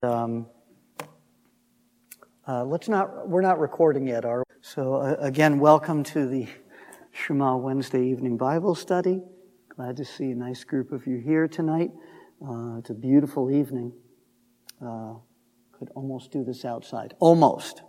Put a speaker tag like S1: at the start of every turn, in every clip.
S1: We're not recording yet, are we? So again, welcome to the Shema Wednesday evening Bible study. Glad to see a nice group of you here tonight. It's a beautiful evening. Could almost do this outside. Almost.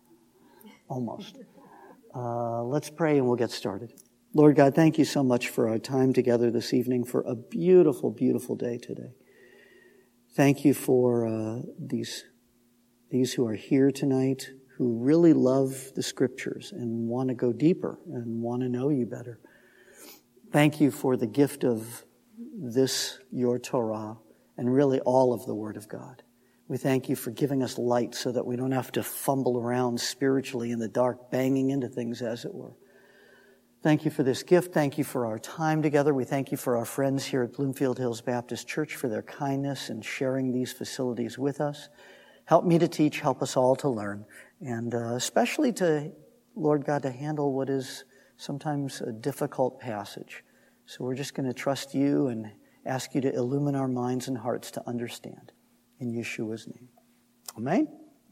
S1: Let's pray and we'll get started. Lord God, thank you so much for our time together this evening, for a beautiful, beautiful day today. Thank you for these who are here tonight, who really love the Scriptures and want to go deeper and want to know you better. Thank you for the gift of this, your Torah, and really all of the Word of God. We thank you for giving us light so that we don't have to fumble around spiritually in the dark, banging into things, as it were. Thank you for this gift. Thank you for our time together. We thank you for our friends here at Bloomfield Hills Baptist Church for their kindness in sharing these facilities with us. Help me to teach, help us all to learn, and especially to, Lord God, to handle what is sometimes a difficult passage. So we're just going to trust you and ask you to illumine our minds and hearts to understand. In Yeshua's name. Amen?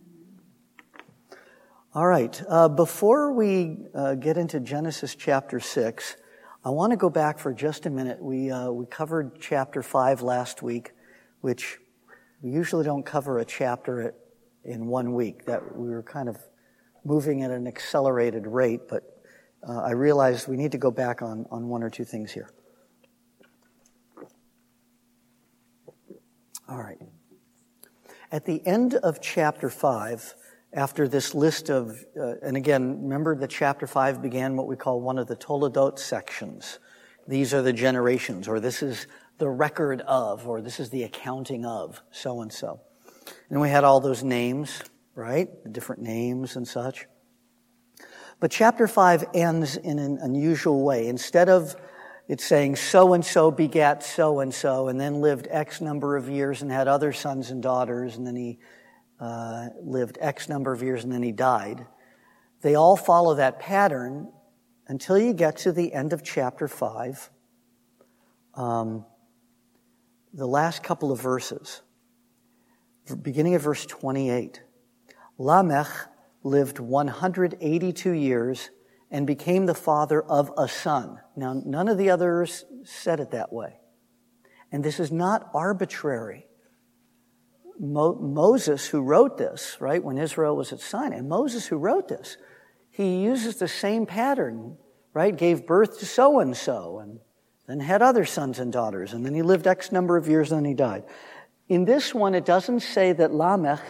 S1: All right. Before we get into Genesis chapter 6, I want to go back for just a minute. We covered chapter 5 last week, which we usually don't cover a chapter in 1 week. That we were kind of moving at an accelerated rate, but I realized we need to go back on one or two things here. All right. At the end of chapter 5, after this list of, and again, remember that chapter 5 began what we call one of the Toledot sections. These are the generations, or this is the record of, or this is the accounting of so-and-so. And we had all those names, right? The different names and such. But chapter 5 ends in an unusual way. Instead of it's saying so-and-so begat so-and-so and then lived X number of years and had other sons and daughters, and then he lived X number of years and then he died. They all follow that pattern until you get to the end of chapter 5. The last couple of verses. Beginning of verse 28. Lamech lived 182 years and became the father of a son. Now, none of the others said it that way. And this is not arbitrary. Moses, who wrote this, right, when Israel was at Sinai, Moses, who wrote this, he uses the same pattern, right? Gave birth to so-and-so, and then had other sons and daughters, and then he lived X number of years, and then he died. In this one, it doesn't say that Lamech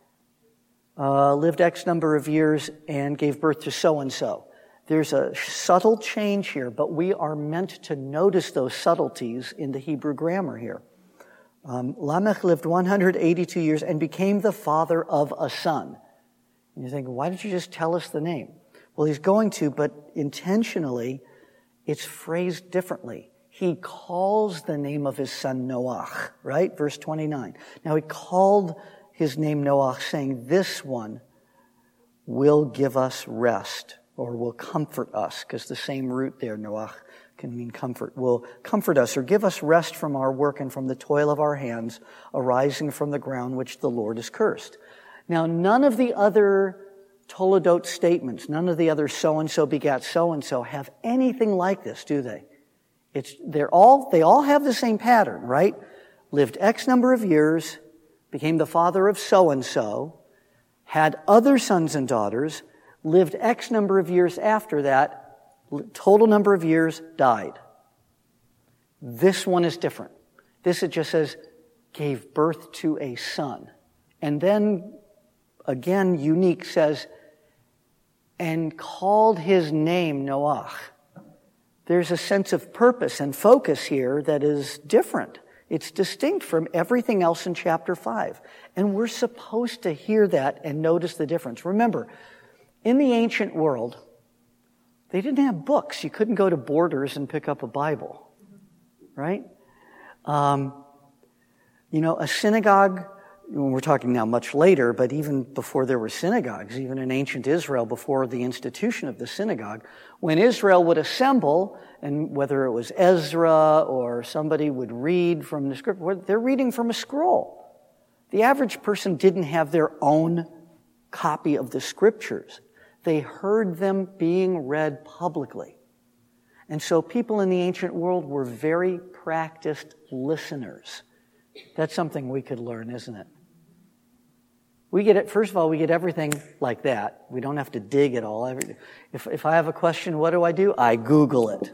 S1: lived X number of years and gave birth to so-and-so. There's a subtle change here, but we are meant to notice those subtleties in the Hebrew grammar here. Lamech lived 182 years and became the father of a son. And you think, why did you just tell us the name? Well, he's going to, but intentionally, it's phrased differently. He calls the name of his son Noach, right? Verse 29. Now, he called his name Noach, saying, this one will give us rest, or will comfort us, because the same root there, Noach, can mean comfort, will comfort us or give us rest from our work and from the toil of our hands arising from the ground which the Lord has cursed. Now, none of the other Toledot statements, none of the other so-and-so begat so-and-so have anything like this, do they? They all have the same pattern, right? Lived X number of years, became the father of so-and-so, had other sons and daughters, lived X number of years after that, total number of years, died. This one is different. This, it just says, gave birth to a son. And then, again, unique, says, and called his name Noach. There's a sense of purpose and focus here that is different. It's distinct from everything else in chapter 5. And we're supposed to hear that and notice the difference. Remember, in the ancient world, they didn't have books. You couldn't go to Borders and pick up a Bible, right? A synagogue, we're talking now much later, but even before there were synagogues, even in ancient Israel, before the institution of the synagogue, when Israel would assemble, and whether it was Ezra or somebody would read from the script, they're reading from a scroll. The average person didn't have their own copy of the scriptures. They heard them being read publicly. And so people in the ancient world were very practiced listeners. That's something we could learn, isn't it? We get it. First of all, we get everything like that. We don't have to dig at all. If I have a question, what do? I Google it.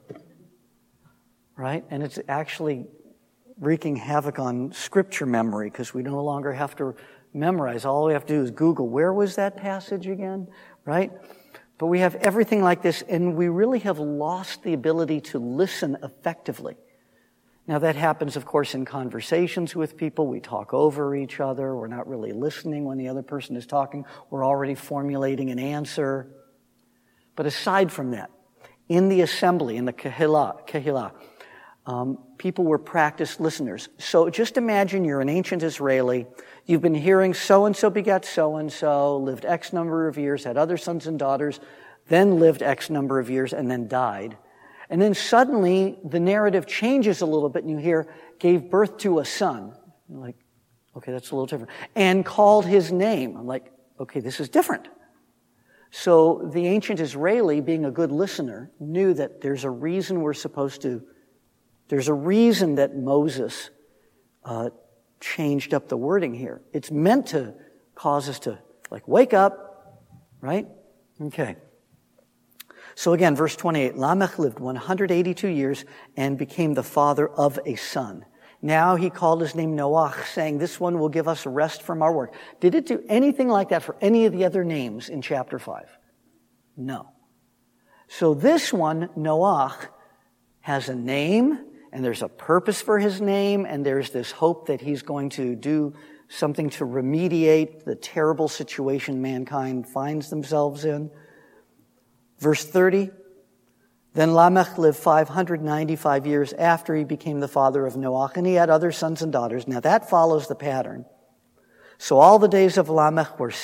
S1: Right? And it's actually wreaking havoc on scripture memory because we no longer have to memorize. All we have to do is Google, where was that passage again? Right? But we have everything like this, and we really have lost the ability to listen effectively. Now, that happens, of course, in conversations with people. We talk over each other. We're not really listening when the other person is talking. We're already formulating an answer. But aside from that, in the assembly, in the Kehillah, people were practiced listeners. So just imagine you're an ancient Israeli. You've been hearing so-and-so begat so-and-so, lived X number of years, had other sons and daughters, then lived X number of years, and then died. And then suddenly the narrative changes a little bit and you hear, gave birth to a son. You're like, okay, that's a little different. And called his name. I'm like, okay, this is different. So the ancient Israeli, being a good listener, knew that there's a reason there's a reason that Moses changed up the wording here. It's meant to cause us to, wake up, right? Okay. So again, verse 28, Lamech lived 182 years and became the father of a son. Now he called his name Noach, saying, this one will give us rest from our work. Did it do anything like that for any of the other names in chapter 5? No. So this one, Noach, has a name, and there's a purpose for his name, and there's this hope that he's going to do something to remediate the terrible situation mankind finds themselves in. Verse 30, then Lamech lived 595 years after he became the father of Noach, and he had other sons and daughters. Now that follows the pattern. So all the days of Lamech were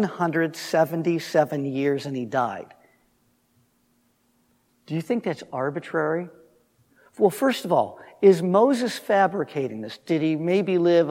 S1: 777 years, and he died. Do you think that's arbitrary? Well, first of all, is Moses fabricating this? Did he maybe live,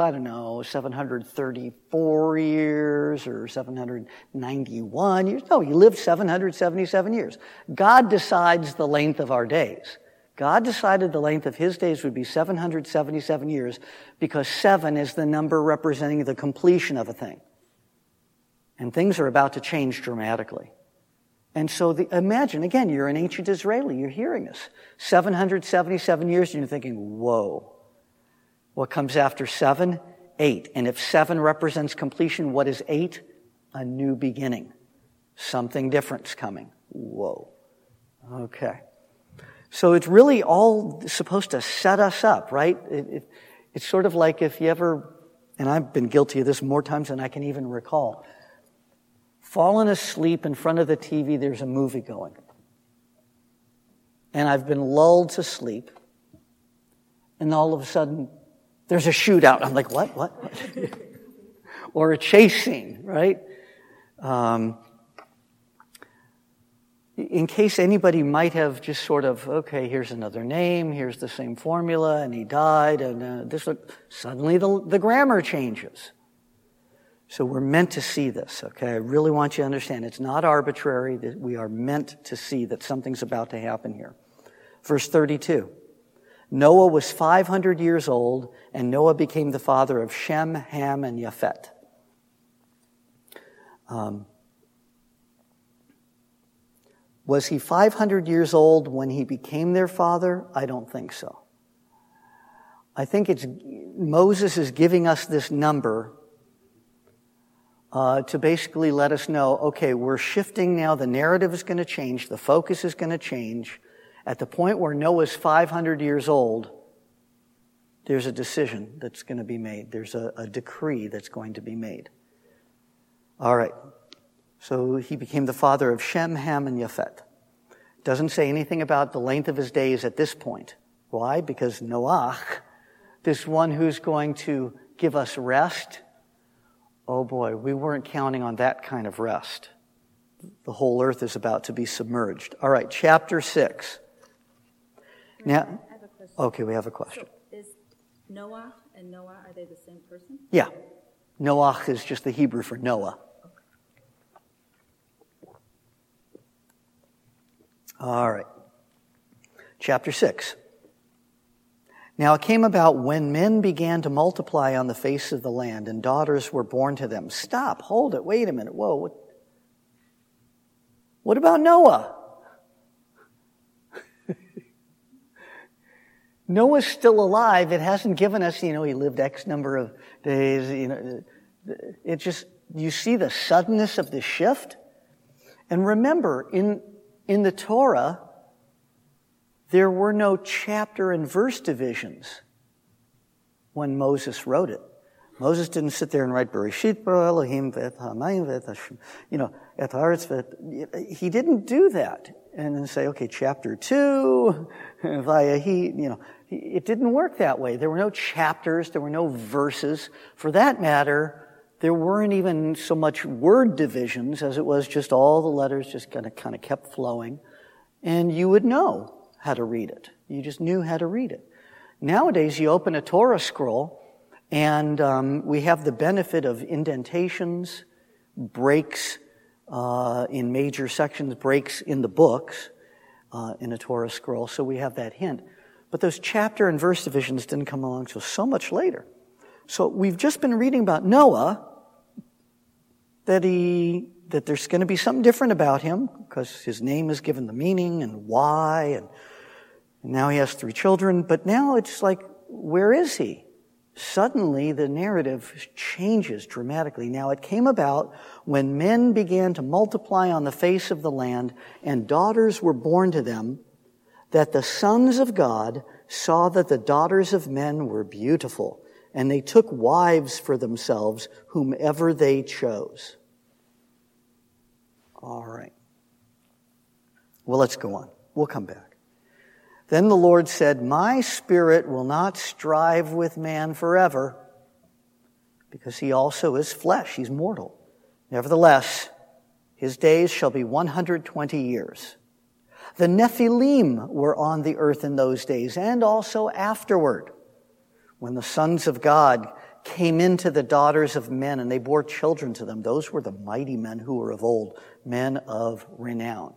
S1: 734 years or 791 years? No, he lived 777 years. God decides the length of our days. God decided the length of his days would be 777 years because 7 is the number representing the completion of a thing. And things are about to change dramatically. And so imagine, again, you're an ancient Israeli, you're hearing this. 777 years, and you're thinking, whoa. What comes after 7? 8. And if 7 represents completion, what is 8? A new beginning. Something different's coming. Whoa. Okay. So it's really all supposed to set us up, right? It's sort of like if you ever, and I've been guilty of this more times than I can even recall, fallen asleep in front of the TV, there's a movie going. And I've been lulled to sleep. And all of a sudden, there's a shootout. I'm like, what? Or a chase scene, right? In case anybody might have just sort of, okay, here's another name, here's the same formula, and he died, and suddenly the grammar changes. So we're meant to see this, okay? I really want you to understand it's not arbitrary. That we are meant to see that something's about to happen here. Verse 32. Noah was 500 years old, and Noah became the father of Shem, Ham, and Japheth. Was he 500 years old when he became their father? I don't think so. I think Moses is giving us this number to basically let us know, okay, we're shifting now, the narrative is going to change, the focus is going to change. At the point where Noah's 500 years old, there's a decision that's going to be made. There's a decree that's going to be made. All right. So he became the father of Shem, Ham, and Japheth. Doesn't say anything about the length of his days at this point. Why? Because Noach, this one who's going to give us rest, oh boy, we weren't counting on that kind of rest. The whole earth is about to be submerged. All right, chapter 6. Now,
S2: I have a question.
S1: Okay, we have a question.
S2: So is Noah and and Noah, are they the same person?
S1: Yeah. Noach is just the Hebrew for Noah. All right. Chapter 6. Now it came about when men began to multiply on the face of the land and daughters were born to them. Stop, hold it, wait a minute. Whoa. What about Noah? Noah's still alive. It hasn't given us, he lived X number of days. It just, you see the suddenness of the shift? And remember, in the Torah, there were no chapter and verse divisions when Moses wrote it. Moses didn't sit there and write Bereshit bara Elohim v'et hamayim v'et Hashem, et haaretz v'et. He didn't do that and then say, okay, chapter 2, Vayahi. It didn't work that way. There were no chapters. There were no verses. For that matter, there weren't even so much word divisions as it was just all the letters just kind of kept flowing. And you would know how to read it. You just knew how to read it. Nowadays, you open a Torah scroll, and we have the benefit of indentations, breaks in major sections, breaks in the books in a Torah scroll, so we have that hint. But those chapter and verse divisions didn't come along until so much later. So we've just been reading about Noah, that there's going to be something different about him, because his name is given the meaning and why, and now he has 3 children. But now it's like, where is he? Suddenly the narrative changes dramatically. Now it came about when men began to multiply on the face of the land and daughters were born to them, that the sons of God saw that the daughters of men were beautiful, and they took wives for themselves whomever they chose. All right. Well, let's go on. We'll come back. Then the Lord said, my spirit will not strive with man forever, because he also is flesh. He's mortal. Nevertheless, his days shall be 120 years. The Nephilim were on the earth in those days, and also afterward, when the sons of God came into the daughters of men, and they bore children to them. Those were the mighty men who were of old, men of renown.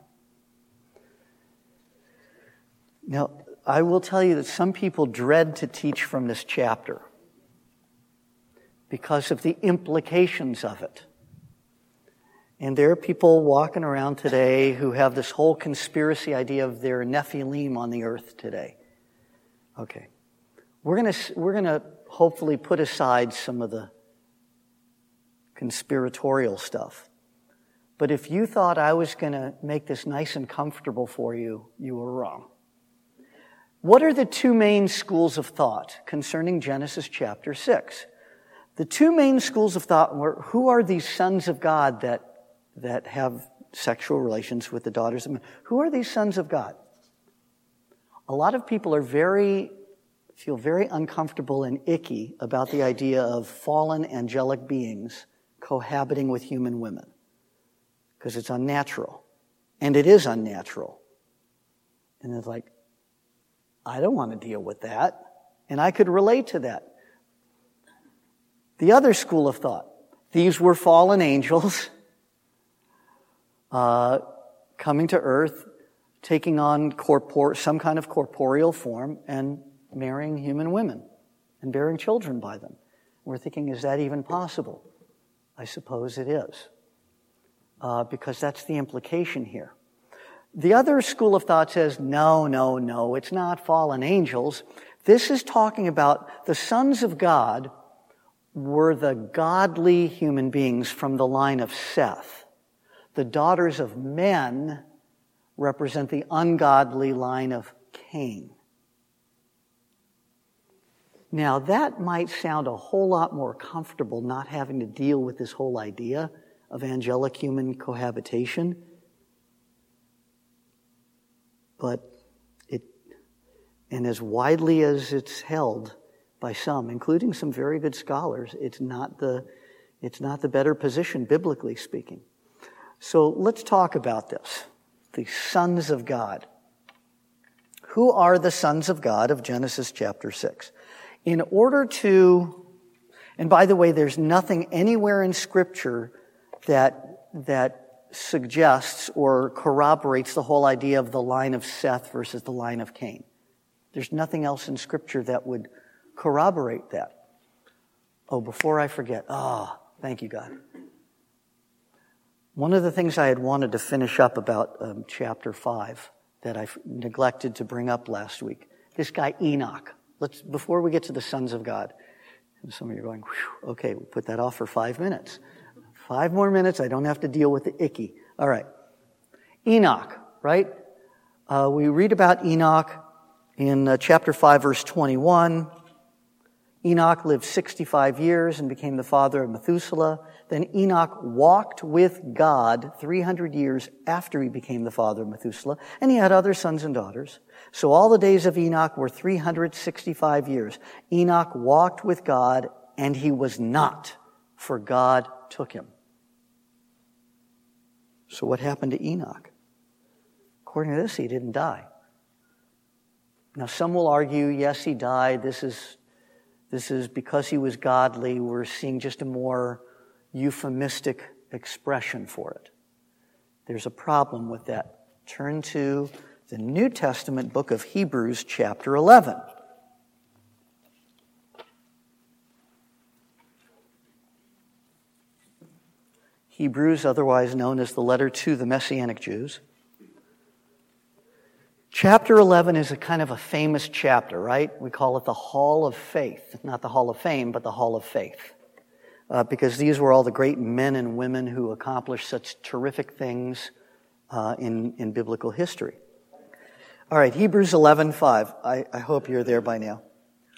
S1: Now, I will tell you that some people dread to teach from this chapter because of the implications of it. And there are people walking around today who have this whole conspiracy idea of their Nephilim on the earth today. Okay. We're gonna hopefully put aside some of the conspiratorial stuff. But if you thought I was gonna make this nice and comfortable for you, you were wrong. What are the 2 main schools of thought concerning Genesis chapter 6? The 2 main schools of thought were, who are these sons of God that have sexual relations with the daughters of men? Who are these sons of God? A lot of people feel very uncomfortable and icky about the idea of fallen angelic beings cohabiting with human women, because it's unnatural. And it is unnatural. And it's like, I don't want to deal with that. And I could relate to that. The other school of thought, these were fallen angels coming to earth, taking on some kind of corporeal form and marrying human women and bearing children by them. We're thinking, is that even possible? I suppose it is, because that's the implication here. The other school of thought says, no, it's not fallen angels. This is talking about the sons of God were the godly human beings from the line of Seth. The daughters of men represent the ungodly line of Cain. Now, that might sound a whole lot more comfortable not having to deal with this whole idea of angelic human cohabitation. But and as widely as it's held by some, including some very good scholars, it's not the better position, biblically speaking. So let's talk about this. The sons of God. Who are the sons of God of Genesis chapter 6? in order to, and by the way, there's nothing anywhere in Scripture that suggests or corroborates the whole idea of the line of Seth versus the line of Cain. There's nothing else in Scripture that would corroborate that. Oh, before I forget, thank you, God. One of the things I had wanted to finish up about chapter 5 that I neglected to bring up last week, this guy Enoch. Before we get to the sons of God, and some of you are going, okay, we'll put that off for 5 minutes. 5 more minutes, I don't have to deal with the icky. All right. Enoch, right? We read about Enoch in chapter 5, verse 21. Enoch lived 65 years and became the father of Methuselah. Then Enoch walked with God 300 years after he became the father of Methuselah, and he had other sons and daughters. So all the days of Enoch were 365 years. Enoch walked with God, and he was not, for God took him. So what happened to Enoch? According to this, he didn't die. Now some will argue, yes, he died. This is because he was godly. We're seeing just a more euphemistic expression for it. There's a problem with that. Turn to the New Testament book of Hebrews, chapter 11. Hebrews, otherwise known as the letter to the Messianic Jews. Chapter 11 is a kind of a famous chapter, right? We call it the Hall of Faith. Not the Hall of Fame, but the Hall of Faith. Because these were all the great men and women who accomplished such terrific things in biblical history. All right, Hebrews 11:5. I hope you're there by now.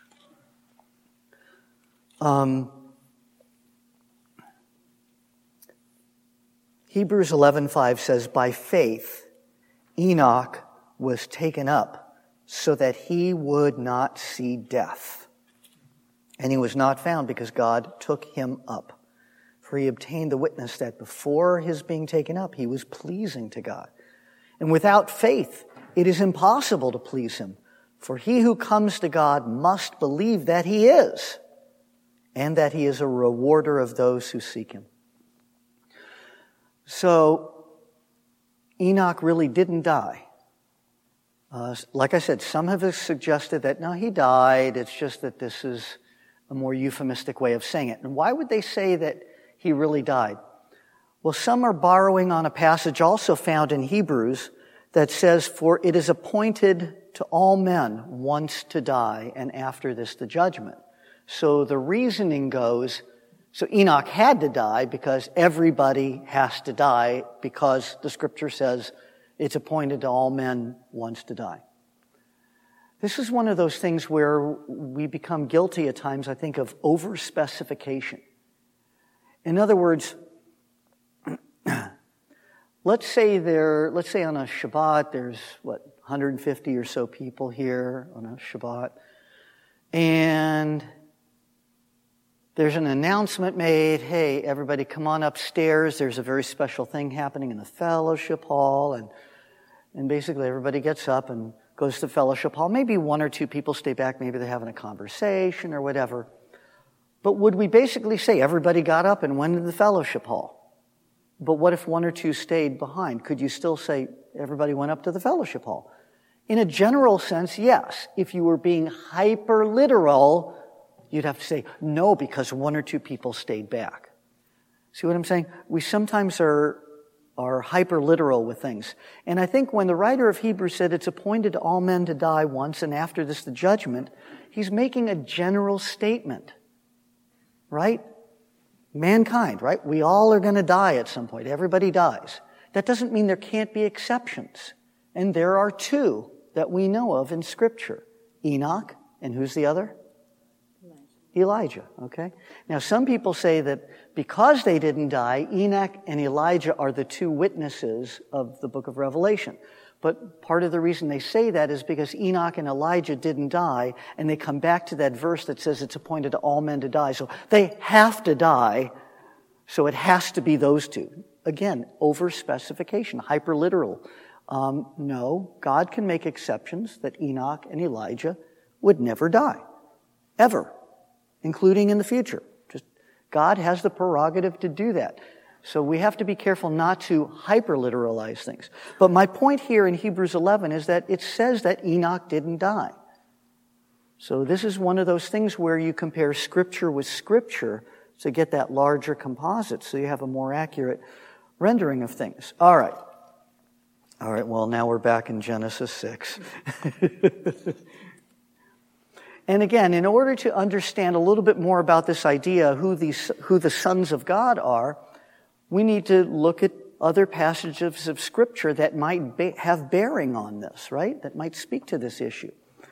S1: Hebrews 11:5 says, by faith, Enoch was taken up so that he would not see death. And he was not found because God took him up. For he obtained the witness that before his being taken up, he was pleasing to God. And without faith, it is impossible to please him. For he who comes to God must believe that he is, and that he is a rewarder of those who seek him. So, Enoch really didn't die. Like I said, some have suggested that, no, he died. It's just that this is a more euphemistic way of saying it. And why would they say that he really died? Well, some are borrowing on a passage also found in Hebrews that says, for it is appointed to all men once to die, and after this the judgment. So the reasoning goes, so Enoch had to die because everybody has to die because the scripture says it's appointed to all men once to die. This is one of those things where we become guilty at times, I think, of over-specification. In other words, let's say on a Shabbat there's, 150 or so people here on a Shabbat, and there's an announcement made, hey, everybody come on upstairs, there's a very special thing happening in the fellowship hall, and basically everybody gets up and goes to the fellowship hall. Maybe one or two people stay back, maybe they're having a conversation or whatever. But would we basically say everybody got up and went to the fellowship hall? But what if one or two stayed behind? Could you still say everybody went up to the fellowship hall? In a general sense, yes. If you were being hyper-literal, you'd have to say, no, because one or two people stayed back. See what I'm saying? We sometimes are hyper-literal with things. And I think when the writer of Hebrews said it's appointed to all men to die once and after this the judgment, he's making a general statement. Right? Mankind, right? We all are going to die at some point. Everybody dies. That doesn't mean there can't be exceptions. And there are two that we know of in Scripture. Enoch, and who's the other? Elijah, okay? Now, some people say that because they didn't die, Enoch and Elijah are the two witnesses of the book of Revelation. But part of the reason they say that is because Enoch and Elijah didn't die, and they come back to that verse that says it's appointed to all men to die. So they have to die, so it has to be those two. Again, over-specification, hyper-literal. No, God can make exceptions that Enoch and Elijah would never die. ever, including in the future. Just God has the prerogative to do that. So we have to be careful not to hyper-literalize things. But my point here in Hebrews 11 is that it says that Enoch didn't die. So this is one of those things where you compare Scripture with Scripture to get that larger composite, so you have a more accurate rendering of things. All right, well, now we're back in Genesis 6. And again, in order to understand a little bit more about this idea, who the sons of God are, we need to look at other passages of Scripture that might have bearing on this, right? That might speak to this issue.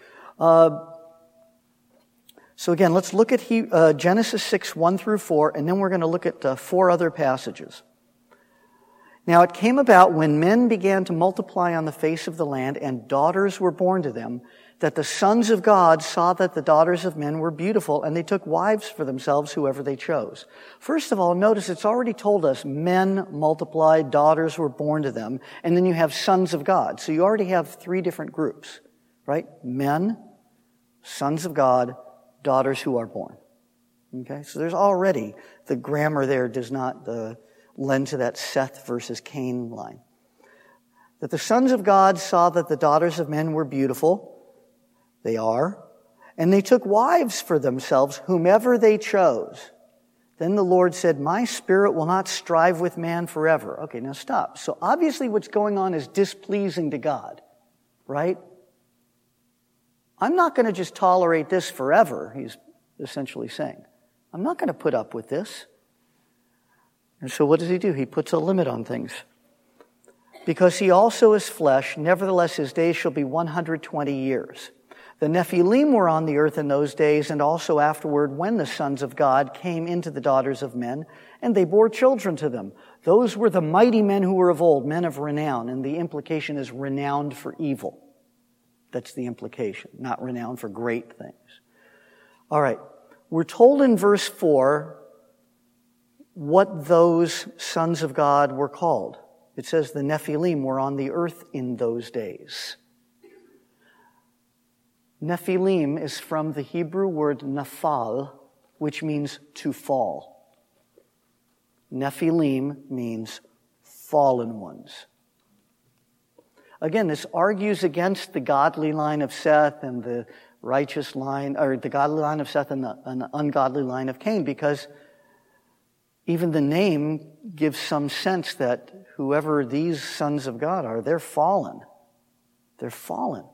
S1: So again, let's look at Genesis 6, 1 through 4, and then we're going to look at 4 other passages. Now it came about when men began to multiply on the face of the land, and daughters were born to them, that the sons of God saw that the daughters of men were beautiful, and they took wives for themselves, whoever they chose. First of all, notice it's already told us men multiplied, daughters were born to them, and then you have sons of God. So you already have 3 different groups, right? Men, sons of God, daughters who are born. Okay? So there's already, the grammar there does not lend to that Seth versus Cain line. That the sons of God saw that the daughters of men were beautiful. They are. And they took wives for themselves, whomever they chose. Then the Lord said, my spirit will not strive with man forever. Okay, now stop. So obviously what's going on is displeasing to God, right? I'm not going to just tolerate this forever, he's essentially saying. I'm not going to put up with this. And so what does he do? He puts a limit on things. Because he also is flesh, nevertheless his days shall be 120 years. The Nephilim were on the earth in those days, and also afterward when the sons of God came into the daughters of men, and they bore children to them. Those were the mighty men who were of old, men of renown, and the implication is renowned for evil. That's the implication, not renowned for great things. All right, we're told in verse 4 what those sons of God were called. It says the Nephilim were on the earth in those days. Nephilim is from the Hebrew word naphal, which means to fall. Nephilim means fallen ones. Again, this argues against the godly line of Seth and the righteous line, or the godly line of Seth and the ungodly line of Cain, because even the name gives some sense that whoever these sons of God are, they're fallen. They're fallen.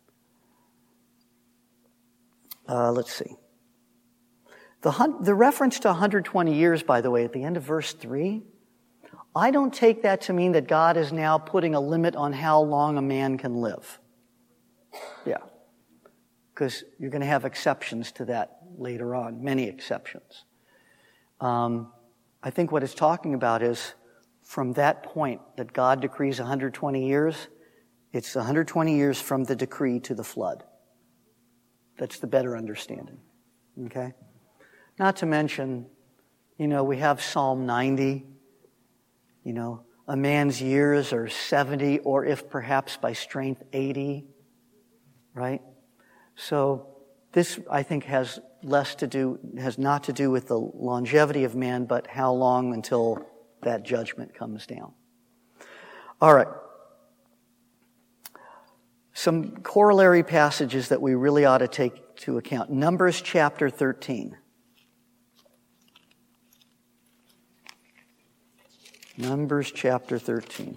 S1: Let's see. The reference to 120 years, by the way, at the end of verse 3, I don't take that to mean that God is now putting a limit on how long a man can live. Yeah. Because you're going to have exceptions to that later on, many exceptions. I think what it's talking about is from that point that God decrees 120 years, it's 120 years from the decree to the flood. That's the better understanding. Okay? Not to mention, we have Psalm 90. A man's years are 70, or if perhaps by strength 80, right? So this, I think, has not to do with the longevity of man, but how long until that judgment comes down. All right. Some corollary passages that we really ought to take into account. Numbers chapter 13. Numbers chapter 13.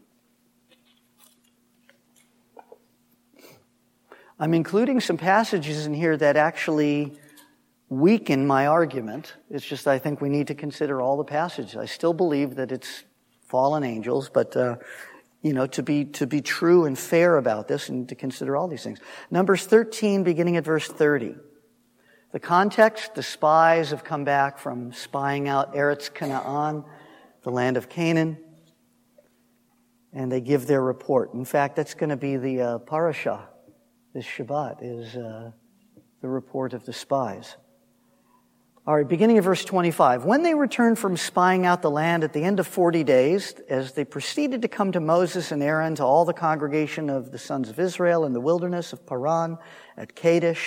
S1: I'm including some passages in here that actually weaken my argument. It's just I think we need to consider all the passages. I still believe that it's fallen angels, but to be true and fair about this and to consider all these things. Numbers 13, beginning at verse 30. The context, the spies have come back from spying out Eretz Canaan, the land of Canaan, and they give their report. In fact, that's going to be the parashah. This Shabbat is the report of the spies. All right, beginning of verse 25. When they returned from spying out the land at the end of 40 days, as they proceeded to come to Moses and Aaron, to all the congregation of the sons of Israel in the wilderness of Paran at Kadesh,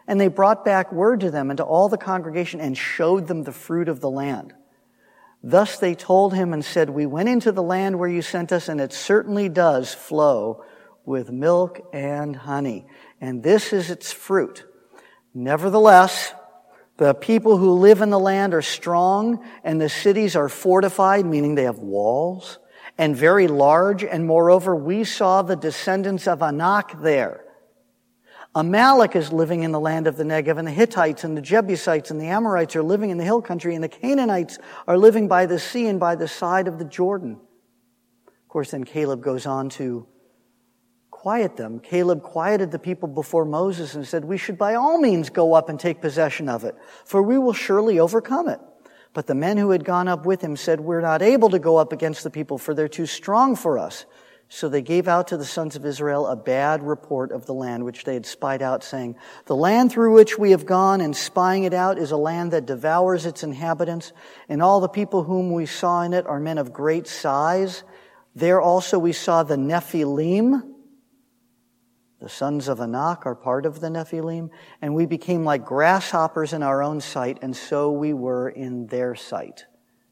S1: And they brought back word to them and to all the congregation and showed them the fruit of the land. Thus they told him and said, we went into the land where you sent us, and it certainly does flow with milk and honey. And this is its fruit. Nevertheless, the people who live in the land are strong, and the cities are fortified, meaning they have walls, and very large. And moreover, we saw the descendants of Anak there. Amalek is living in the land of the Negev, and the Hittites and the Jebusites and the Amorites are living in the hill country, and the Canaanites are living by the sea and by the side of the Jordan. Of course, then Caleb goes on to quiet them. Caleb quieted the people before Moses and said, we should by all means go up and take possession of it, for we will surely overcome it. But the men who had gone up with him said, we're not able to go up against the people, for they're too strong for us. So they gave out to the sons of Israel a bad report of the land which they had spied out, saying, the land through which we have gone and spying it out is a land that devours its inhabitants, and all the people whom we saw in it are men of great size. There also we saw the Nephilim. The sons of Anak are part of the Nephilim, and we became like grasshoppers in our own sight, and so we were in their sight.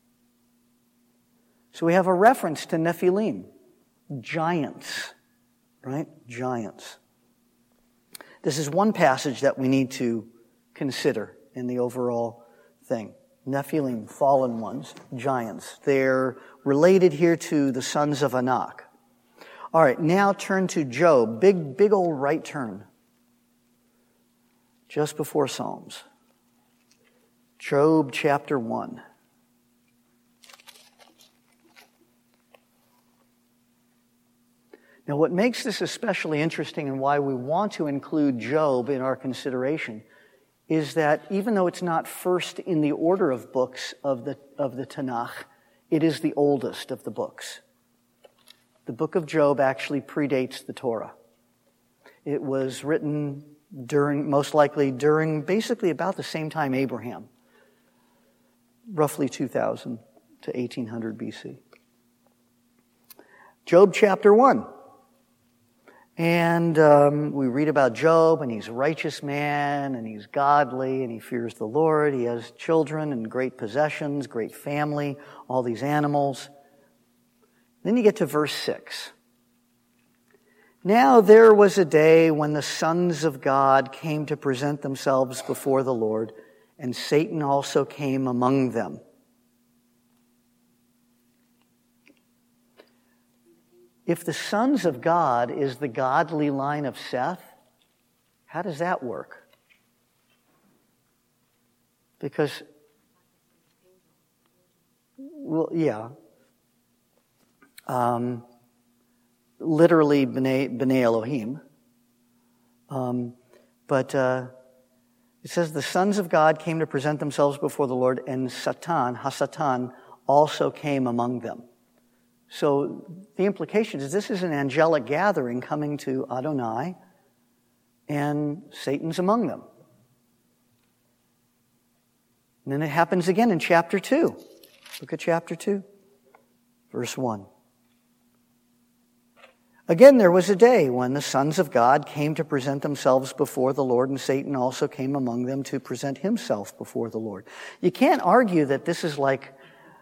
S1: So we have a reference to Nephilim. Giants, right? Giants. This is one passage that we need to consider in the overall thing. Nephilim, fallen ones, giants. They're related here to the sons of Anak. All right, now turn to Job. Big old right turn. Just before Psalms. Job chapter 1. Now, what makes this especially interesting and why we want to include Job in our consideration is that even though it's not first in the order of books of the Tanakh, it is the oldest of the books. The book of Job actually predates the Torah. It was written most likely during basically about the same time Abraham, roughly 2000 to 1800 BC. Job chapter 1. And we read about Job, and he's a righteous man, and he's godly, and he fears the Lord. He has children and great possessions, great family, all these animals. Then you get to verse 6. Now there was a day when the sons of God came to present themselves before the Lord, and Satan also came among them. If the sons of God is the godly line of Seth, how does that work? Because, well, yeah. Literally, B'nai Elohim. But it says the sons of God came to present themselves before the Lord, and Hasatan, also came among them. So the implication is this is an angelic gathering coming to Adonai, and Satan's among them. And then it happens again in chapter 2. Look at chapter 2, verse 1. Again, there was a day when the sons of God came to present themselves before the Lord, and Satan also came among them to present himself before the Lord. You can't argue that this is like,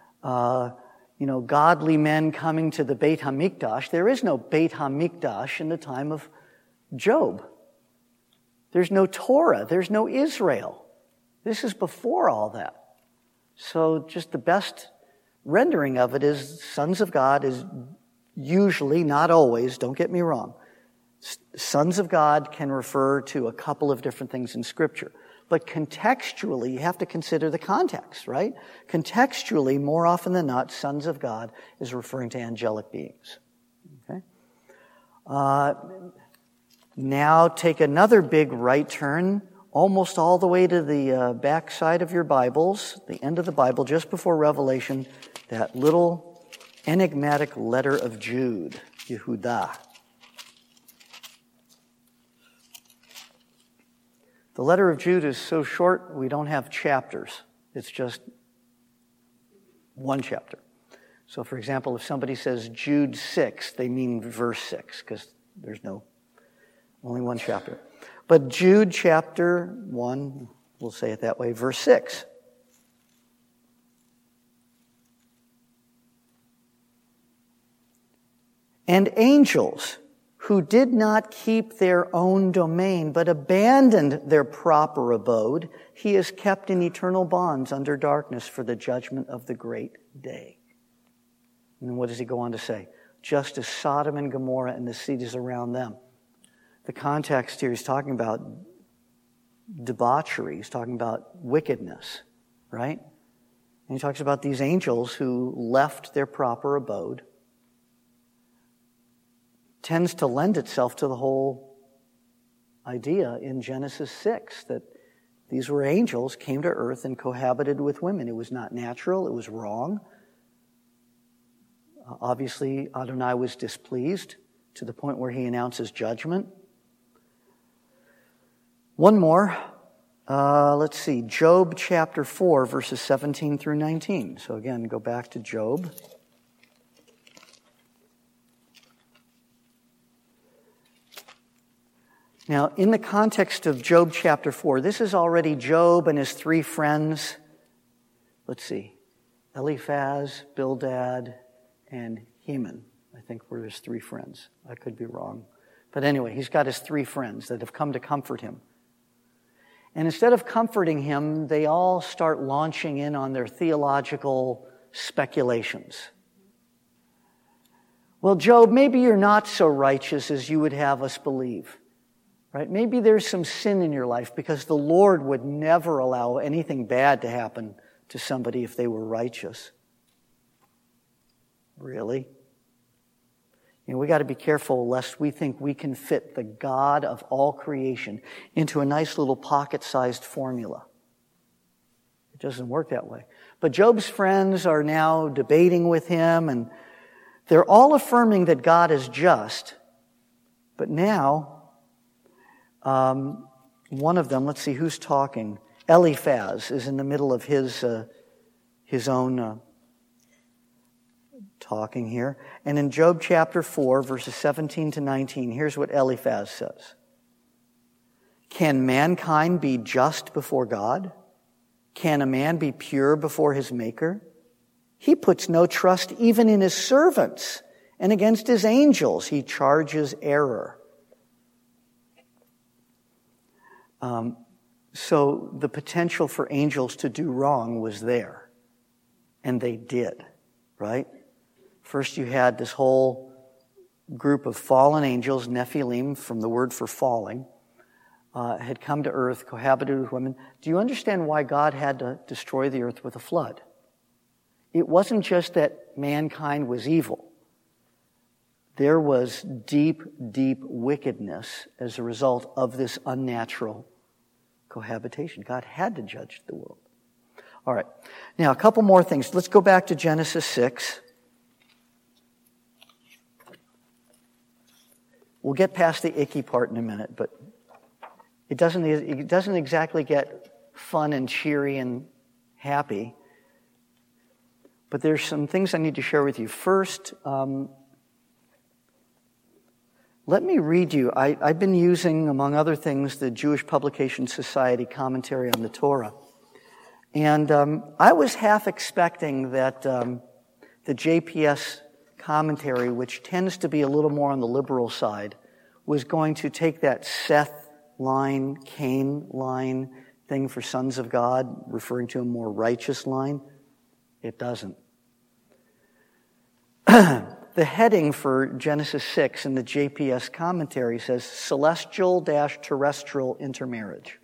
S1: godly men coming to the Beit HaMikdash. There is no Beit HaMikdash in the time of Job. There's no Torah. There's no Israel. This is before all that. So just the best rendering of it is sons of God is usually, not always, don't get me wrong. Sons of God can refer to a couple of different things in Scripture. But contextually, you have to consider the context, right? Contextually, more often than not, sons of God is referring to angelic beings. Okay? Now take another big right turn, almost all the way to the back side of your Bibles, the end of the Bible, just before Revelation, that little enigmatic letter of Jude, Yehudah. The letter of Jude is so short, we don't have chapters. It's just one chapter. So, for example, if somebody says Jude 6, they mean verse 6, because there's only one chapter. But Jude chapter 1, we'll say it that way, verse 6. And angels who did not keep their own domain, but abandoned their proper abode, he is kept in eternal bonds under darkness for the judgment of the great day. And what does he go on to say? Just as Sodom and Gomorrah and the cities around them. The context here is talking about debauchery. He's talking about wickedness, right? And he talks about these angels who left their proper abode. Tends to lend itself to the whole idea in Genesis 6 that these were angels, came to earth and cohabited with women. It was not natural. It was wrong. Obviously, Adonai was displeased to the point where he announces judgment. One more. Let's see. Job chapter 4, verses 17 through 19. So again, go back to Job. Now, in the context of Job chapter 4, this is already Job and his three friends. Let's see. Eliphaz, Bildad, and Heman, I think, were his three friends. I could be wrong. But anyway, he's got his three friends that have come to comfort him. And instead of comforting him, they all start launching in on their theological speculations. Well, Job, maybe you're not so righteous as you would have us believe. Right? Maybe there's some sin in your life because the Lord would never allow anything bad to happen to somebody if they were righteous. Really? You know, we got to be careful lest we think we can fit the God of all creation into a nice little pocket-sized formula. It doesn't work that way. But Job's friends are now debating with him, and they're all affirming that God is just. But now, one of them, let's see who's talking. Eliphaz is in the middle of his own talking here. And in Job chapter 4, verses 17 to 19, here's what Eliphaz says. Can mankind be just before God? Can a man be pure before his Maker? He puts no trust even in his servants, and against his angels he charges error. So the potential for angels to do wrong was there. And they did, right? First you had this whole group of fallen angels, Nephilim, from the word for falling, had come to earth, cohabited with women. Do you understand why God had to destroy the earth with a flood? It wasn't just that mankind was evil. There was deep, deep wickedness as a result of this unnatural cohabitation. God had to judge the world. All right. Now, a couple more things. Let's go back to Genesis 6. We'll get past the icky part in a minute, but it doesn't exactly get fun and cheery and happy. But there's some things I need to share with you. First, let me read you. I've been using, among other things, the Jewish Publication Society commentary on the Torah. And I was half expecting that the JPS commentary, which tends to be a little more on the liberal side, was going to take that Seth line, Cain line thing for sons of God, referring to a more righteous line. It doesn't. The heading for Genesis 6 in the JPS commentary says celestial-terrestrial intermarriage.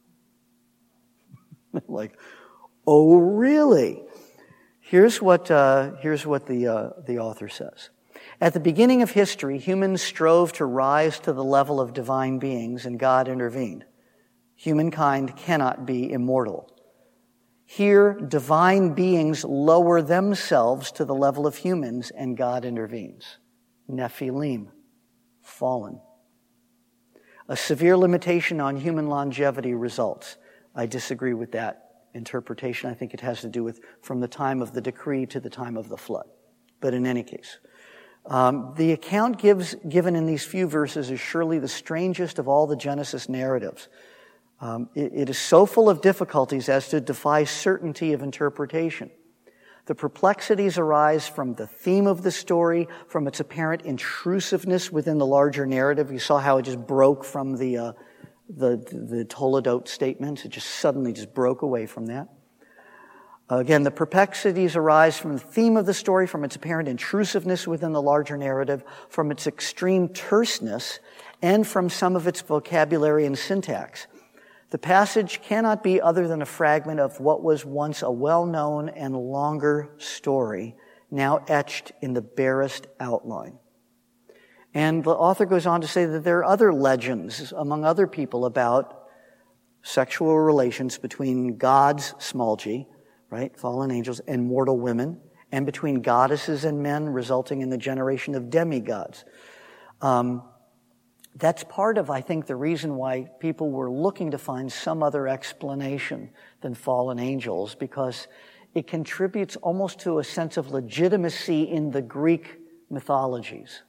S1: Like, oh, really? Here's what the author says. At the beginning of history, humans strove to rise to the level of divine beings, and God intervened. Humankind cannot be immortal. Here, divine beings lower themselves to the level of humans, and God intervenes. Nephilim, fallen. A severe limitation on human longevity results. I disagree with that interpretation. I think it has to do with from the time of the decree to the time of the flood. But in any case, The account given in these few verses is surely the strangest of all the Genesis narratives. It is so full of difficulties as to defy certainty of interpretation. The perplexities arise from the theme of the story, from its apparent intrusiveness within the larger narrative. You saw how it just broke from the Toledot statement. It just suddenly just broke away from that. Again, the perplexities arise from the theme of the story, from its apparent intrusiveness within the larger narrative, from its extreme terseness, and from some of its vocabulary and syntax. The passage cannot be other than a fragment of what was once a well-known and longer story, now etched in the barest outline. And the author goes on to say that there are other legends among other people about sexual relations between gods, small g, right, fallen angels, and mortal women, and between goddesses and men, resulting in the generation of demigods. That's part of, I think, the reason why people were looking to find some other explanation than fallen angels, because it contributes almost to a sense of legitimacy in the Greek mythologies.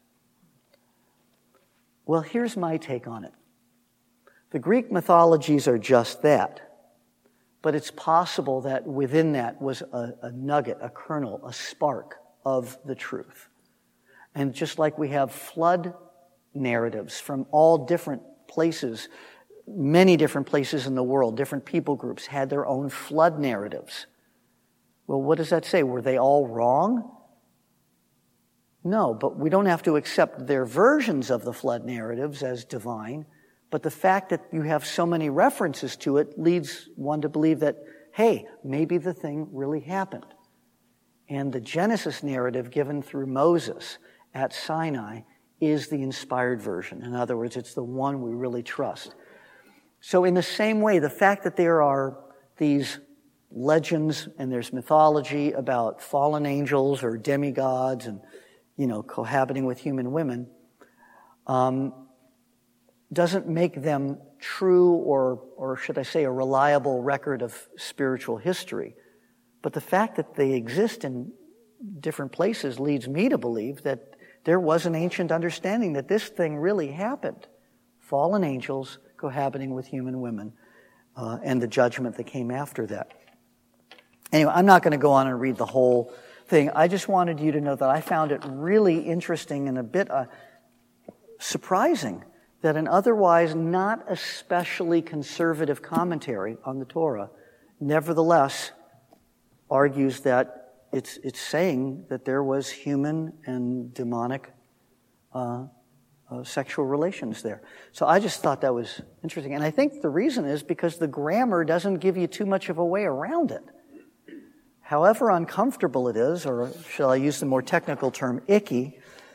S1: Well, here's my take on it. The Greek mythologies are just that. But it's possible that within that was a nugget, a kernel, a spark of the truth. And just like we have flood narratives from all different places, many different places in the world, different people groups had their own flood narratives. Well, what does that say? Were they all wrong? No, but we don't have to accept their versions of the flood narratives as divine. But the fact that you have so many references to it leads one to believe that, hey, maybe the thing really happened. And the Genesis narrative given through Moses at Sinai is the inspired version. In other words, it's the one we really trust. So in the same way, the fact that there are these legends and there's mythology about fallen angels or demigods and, cohabiting with human women, doesn't make them true or should I say a reliable record of spiritual history. But the fact that they exist in different places leads me to believe that there was an ancient understanding that this thing really happened. Fallen angels cohabiting with human women, and the judgment that came after that. Anyway, I'm not going to go on and read the whole thing. I just wanted you to know that I found it really interesting and a bit surprising that an otherwise not especially conservative commentary on the Torah nevertheless argues that it's saying that there was human and demonic sexual relations there. So I just thought that was interesting. And I think the reason is because the grammar doesn't give you too much of a way around it. However uncomfortable it is, or shall I use the more technical term, icky,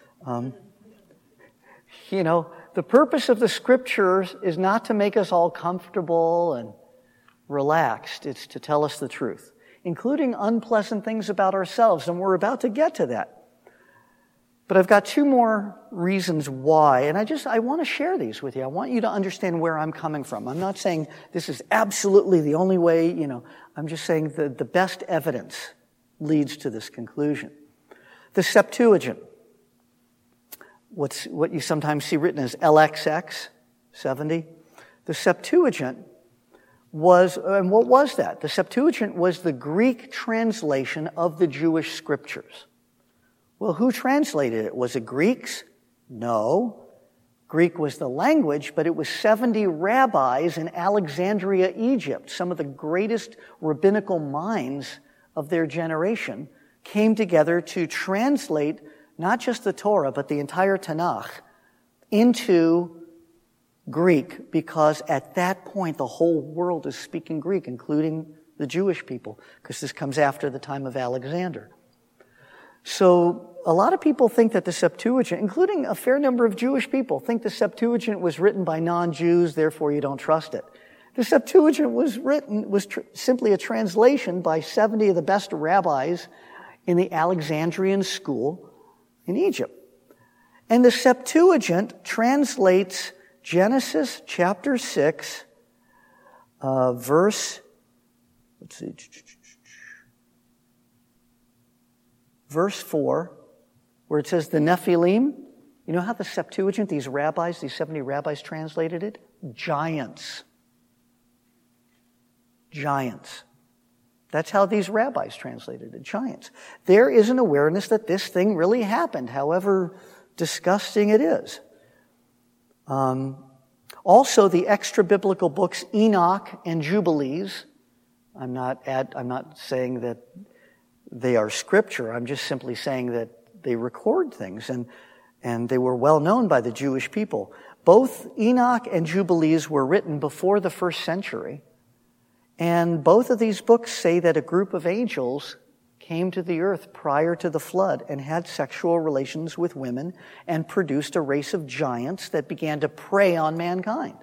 S1: the purpose of the Scriptures is not to make us all comfortable and relaxed. It's to tell us the truth, including unpleasant things about ourselves, and we're about to get to that. But I've got two more reasons why, and I want to share these with you. I want you to understand where I'm coming from. I'm not saying this is absolutely the only way, I'm just saying the best evidence leads to this conclusion. The Septuagint, what you sometimes see written as LXX, 70. The Septuagint was, and what was that? The Septuagint was the Greek translation of the Jewish scriptures. Well, who translated it? Was it Greeks? No. Greek was the language, but it was 70 rabbis in Alexandria, Egypt. Some of the greatest rabbinical minds of their generation came together to translate not just the Torah, but the entire Tanakh into Greek, because at that point the whole world is speaking Greek, including the Jewish people, because this comes after the time of Alexander. So a lot of people think that the Septuagint, including a fair number of Jewish people, think the Septuagint was written by non-Jews, therefore you don't trust it. The Septuagint was simply a translation by 70 of the best rabbis in the Alexandrian school in Egypt. And the Septuagint translates Genesis chapter 6, verse 4, where it says the Nephilim, you know how the Septuagint, these 70 rabbis translated it? Giants. Giants. That's how these rabbis translated it, giants. There is an awareness that this thing really happened, however disgusting it is. Also, the extra-biblical books Enoch and Jubilees, I'm not saying that they are scripture, I'm just simply saying that they record things, and they were well known by the Jewish people. Both Enoch and Jubilees were written before the 1st century, and both of these books say that a group of angels came to the earth prior to the flood and had sexual relations with women and produced a race of giants that began to prey on mankind.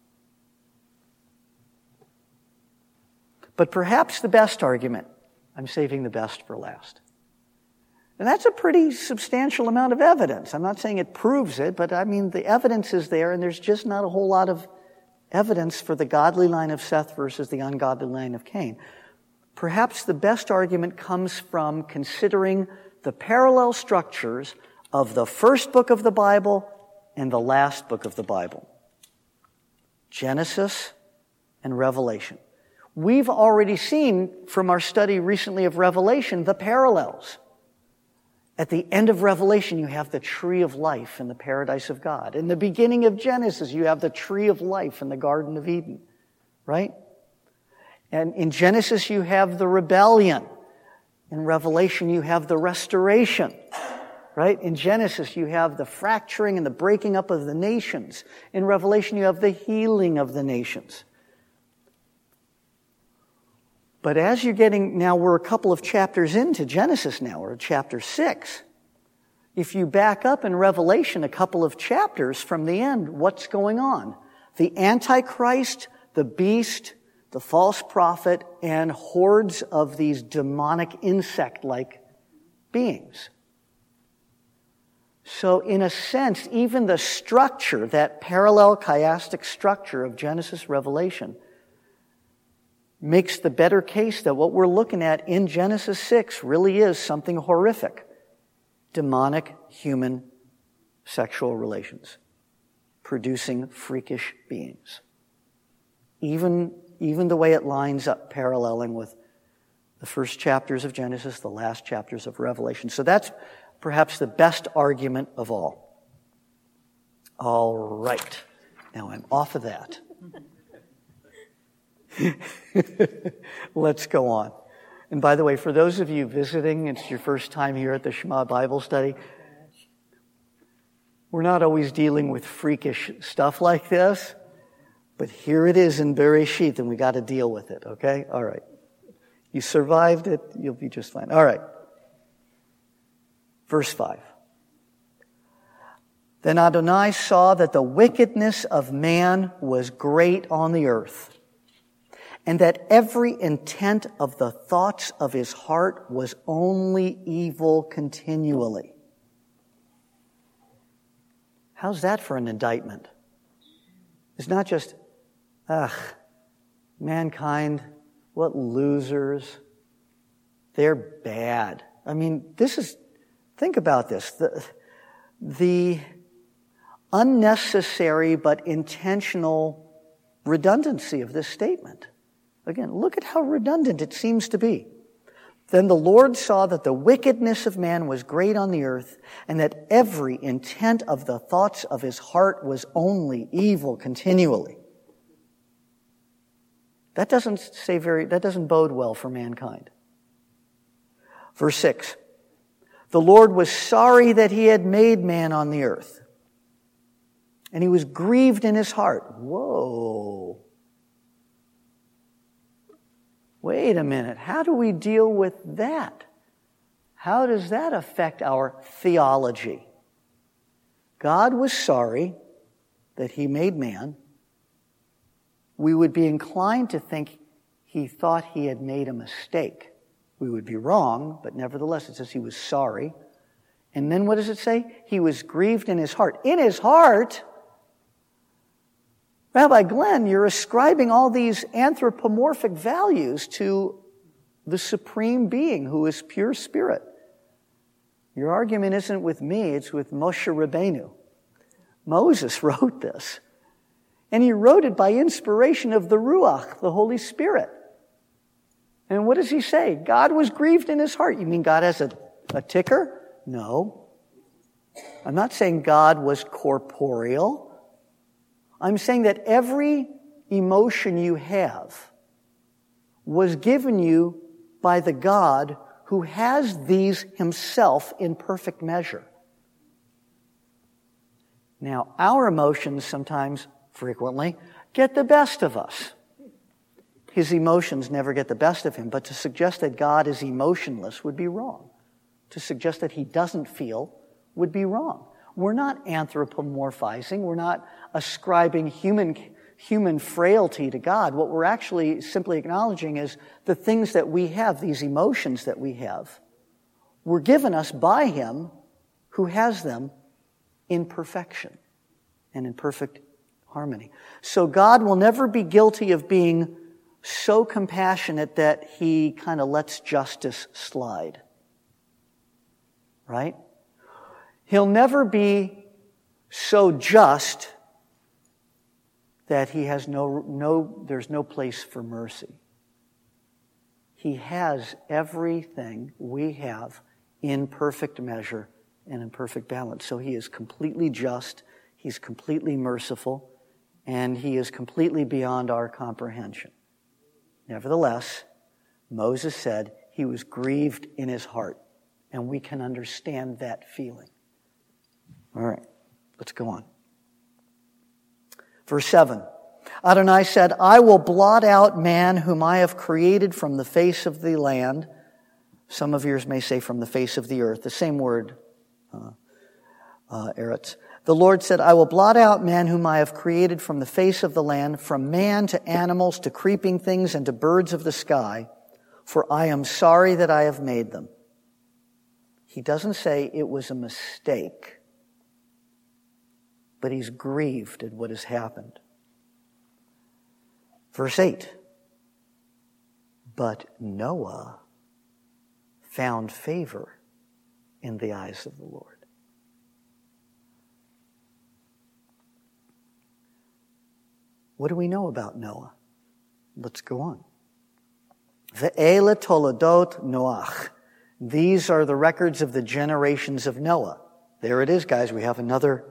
S1: But perhaps the best argument, I'm saving the best for last. And that's a pretty substantial amount of evidence. I'm not saying it proves it, but I mean the evidence is there, and there's just not a whole lot of evidence for the godly line of Seth versus the ungodly line of Cain. Perhaps the best argument comes from considering the parallel structures of the first book of the Bible and the last book of the Bible. Genesis and Revelation. We've already seen from our study recently of Revelation the parallels. At the end of Revelation, you have the tree of life in the paradise of God. In the beginning of Genesis, you have the tree of life in the Garden of Eden, right? And in Genesis, you have the rebellion. In Revelation, you have the restoration, right? In Genesis, you have the fracturing and the breaking up of the nations. In Revelation, you have the healing of the nations. But as you're now we're a couple of chapters into Genesis now, or chapter 6. If you back up in Revelation a couple of chapters from the end, what's going on? The Antichrist, the beast, the false prophet, and hordes of these demonic insect-like beings. So in a sense, even the structure, that parallel chiastic structure of Genesis, Revelation, makes the better case that what we're looking at in Genesis 6 really is something horrific. Demonic human sexual relations producing freakish beings. Even the way it lines up paralleling with the first chapters of Genesis, the last chapters of Revelation. So that's perhaps the best argument of all. All right. Now I'm off of that. Let's go on. And by the way, for those of you visiting, it's your first time here at the Shema Bible Study, we're not always dealing with freakish stuff like this, but here it is in Bereshit, and we got to deal with it, okay? All right. You survived it, you'll be just fine. All right. Verse 5. Then Adonai saw that the wickedness of man was great on the earth, and that every intent of the thoughts of his heart was only evil continually. How's that for an indictment? It's not just, mankind, what losers. They're bad. I mean, think about this. The unnecessary but intentional redundancy of this statement. Again, look at how redundant it seems to be. Then the Lord saw that the wickedness of man was great on the earth, and that every intent of the thoughts of his heart was only evil continually. That doesn't bode well for mankind. Verse 6. The Lord was sorry that he had made man on the earth, and he was grieved in his heart. Whoa. Wait a minute, how do we deal with that? How does that affect our theology? God was sorry that he made man. We would be inclined to think he thought he had made a mistake. We would be wrong, but nevertheless it says he was sorry. And then what does it say? He was grieved in his heart. In his heart? Rabbi Glenn, you're ascribing all these anthropomorphic values to the supreme being who is pure spirit. Your argument isn't with me, it's with Moshe Rabbeinu. Moses wrote this. And he wrote it by inspiration of the Ruach, the Holy Spirit. And what does he say? God was grieved in his heart. You mean God has a ticker? No. I'm not saying God was corporeal. I'm saying that every emotion you have was given you by the God who has these himself in perfect measure. Now, our emotions sometimes, frequently, get the best of us. His emotions never get the best of him, but to suggest that God is emotionless would be wrong. To suggest that he doesn't feel would be wrong. We're not anthropomorphizing. We're not ascribing human frailty to God. What we're actually simply acknowledging is the things that we have, these emotions that we have, were given us by him who has them in perfection and in perfect harmony. So God will never be guilty of being so compassionate that he kind of lets justice slide. Right? He'll never be so just that he has there's no place for mercy. He has everything we have in perfect measure and in perfect balance. So he is completely just, he's completely merciful, and he is completely beyond our comprehension. Nevertheless, Moses said he was grieved in his heart, and we can understand that feeling. All right, let's go on. Verse 7. Adonai said, I will blot out man whom I have created from the face of the land. Some of yours may say from the face of the earth. The same word, Eretz. The Lord said, I will blot out man whom I have created from the face of the land, from man to animals to creeping things and to birds of the sky, for I am sorry that I have made them. He doesn't say it was a mistake, but he's grieved at what has happened. Verse 8. But Noah found favor in the eyes of the Lord. What do we know about Noah? Let's go on. Ve'ele toledot Noach. These are the records of the generations of Noah. There it is, guys. We have another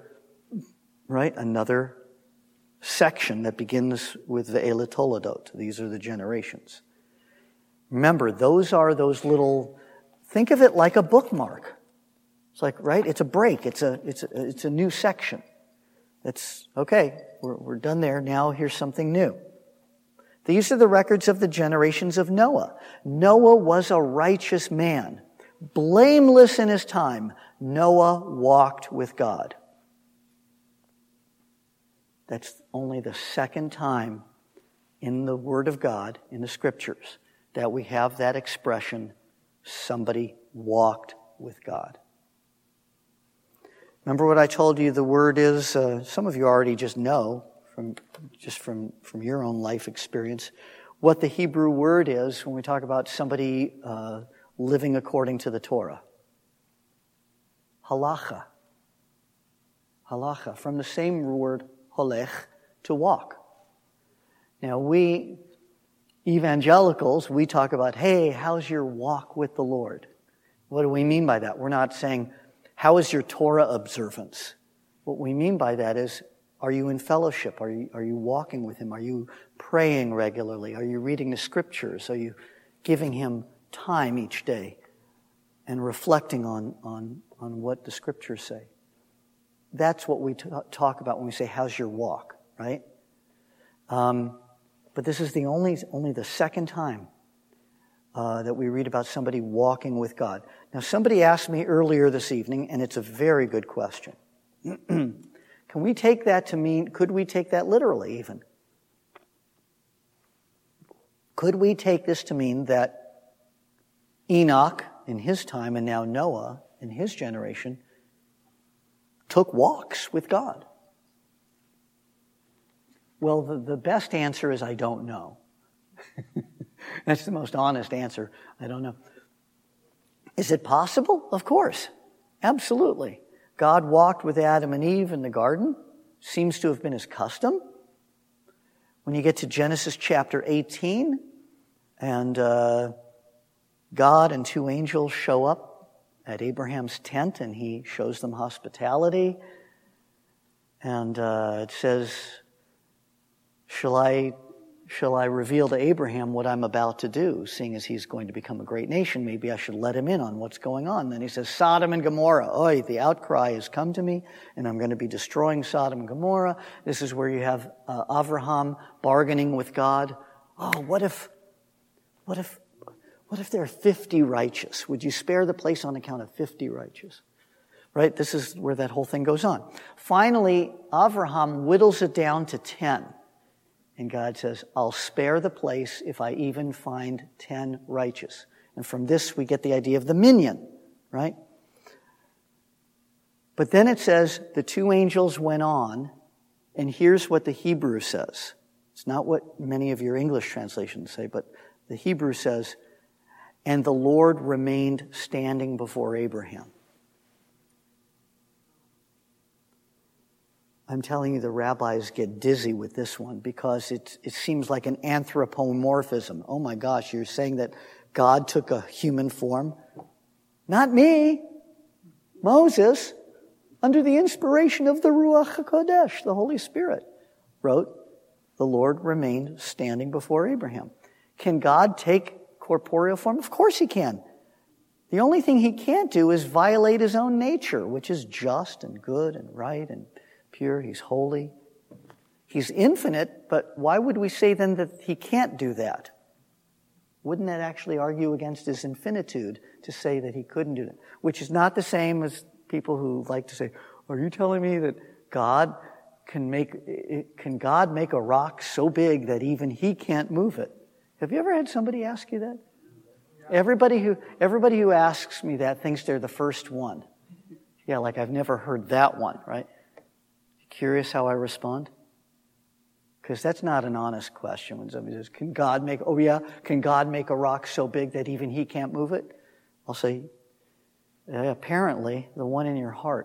S1: section that begins with Ve'ele toledot. These are the generations. Remember, those are those little, think of it like a bookmark. It's like, right? It's a break. It's a new section. It's, okay, we're done there. Now here's something new. These are the records of the generations of Noah. Noah was a righteous man. Blameless in his time. Noah walked with God. That's only the second time in the Word of God, in the Scriptures, that we have that expression, somebody walked with God. Remember what I told you the word is? Some of you already just know from your own life experience what the Hebrew word is when we talk about somebody living according to the Torah. Halacha. Halacha, from the same word holech, to walk. Now we evangelicals, we talk about, hey, how's your walk with the Lord? What do we mean by that? We're not saying, how is your Torah observance? What we mean by that is, are you in fellowship? Are you walking with Him? Are you praying regularly? Are you reading the Scriptures? Are you giving Him time each day and reflecting on what the Scriptures say? That's what we talk about when we say, how's your walk, right? But this is only the second time that we read about somebody walking with God. Now, somebody asked me earlier this evening, and it's a very good question. Could we take that literally even? Could we take this to mean that Enoch in his time and now Noah in his generation took walks with God? Well, the best answer is I don't know. That's the most honest answer. I don't know. Is it possible? Of course. Absolutely. God walked with Adam and Eve in the garden. Seems to have been his custom. When you get to Genesis chapter 18, and God and two angels show up at Abraham's tent, and he shows them hospitality. And it says, Shall I reveal to Abraham what I'm about to do, seeing as he's going to become a great nation? Maybe I should let him in on what's going on. Then he says, Sodom and Gomorrah. Oi, the outcry has come to me, and I'm going to be destroying Sodom and Gomorrah. This is where you have Avraham bargaining with God. Oh, what if there are 50 righteous? Would you spare the place on account of 50 righteous? Right? This is where that whole thing goes on. Finally, Avraham whittles it down to 10. And God says, I'll spare the place if I even find 10 righteous. And from this we get the idea of the minyan, right? But then it says the two angels went on, and here's what the Hebrew says. It's not what many of your English translations say, but the Hebrew says, and the Lord remained standing before Abraham. I'm telling you, the rabbis get dizzy with this one because it seems like an anthropomorphism. Oh my gosh, you're saying that God took a human form? Not me. Moses, under the inspiration of the Ruach HaKodesh, the Holy Spirit, wrote, the Lord remained standing before Abraham. Can God take corporeal form? Of course he can. The only thing he can't do is violate his own nature, which is just and good and right and pure. He's holy. He's infinite, but why would we say then that he can't do that? Wouldn't that actually argue against his infinitude to say that he couldn't do that? Which is not the same as people who like to say, are you telling me that God can make a rock so big that even he can't move it? Have you ever had somebody ask you that? Everybody who asks me that thinks they're the first one. Yeah, like I've never heard that one, right? Curious how I respond? Because that's not an honest question. When somebody says, can God make a rock so big that even he can't move it? I'll say, apparently, the one in your heart.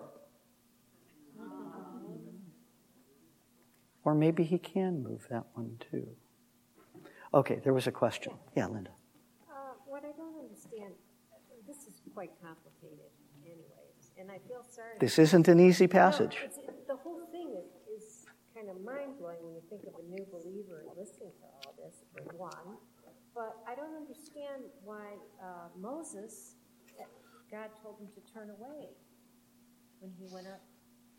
S1: Or maybe he can move that one too. Okay, there was a question. Yeah, Linda.
S2: What I don't understand, this is quite complicated anyways, and I feel sorry.
S1: This isn't an easy passage.
S2: No, the whole thing is kind of mind-blowing when you think of a new believer and listening to all this, for one. But I don't understand why Moses, God told him to turn away when he went up.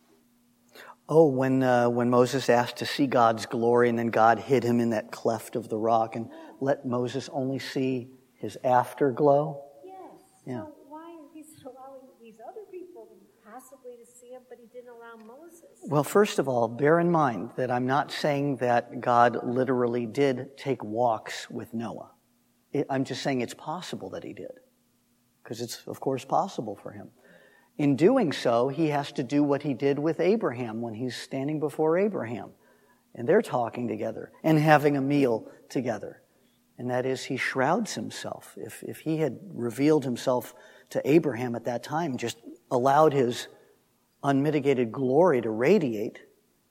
S1: Oh, when Moses asked to see God's glory, and then God hid him in that cleft of the rock and let Moses only see his afterglow?
S2: Yes.
S1: Yeah.
S2: So why are he allowing these other people possibly to see him, but he didn't allow Moses?
S1: Well, first of all, bear in mind that I'm not saying that God literally did take walks with Noah. I'm just saying it's possible that he did, because it's, of course, possible for him. In doing so, he has to do what he did with Abraham when he's standing before Abraham. And they're talking together and having a meal together. And that is, he shrouds himself. If he had revealed himself to Abraham at that time, just allowed his unmitigated glory to radiate,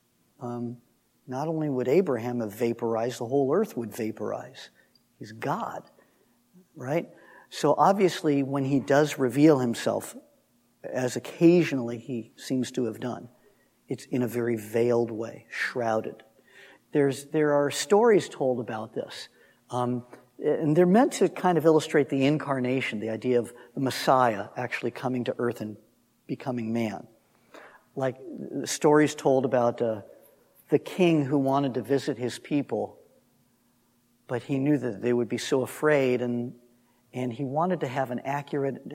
S1: not only would Abraham have vaporized, the whole earth would vaporize. He's God, right? So obviously, when he does reveal himself, as occasionally he seems to have done, it's in a very veiled way, shrouded. There are stories told about this. And they're meant to kind of illustrate the incarnation, the idea of the Messiah actually coming to earth and becoming man. Like stories told about the king who wanted to visit his people, but he knew that they would be so afraid, and he wanted to have an accurate,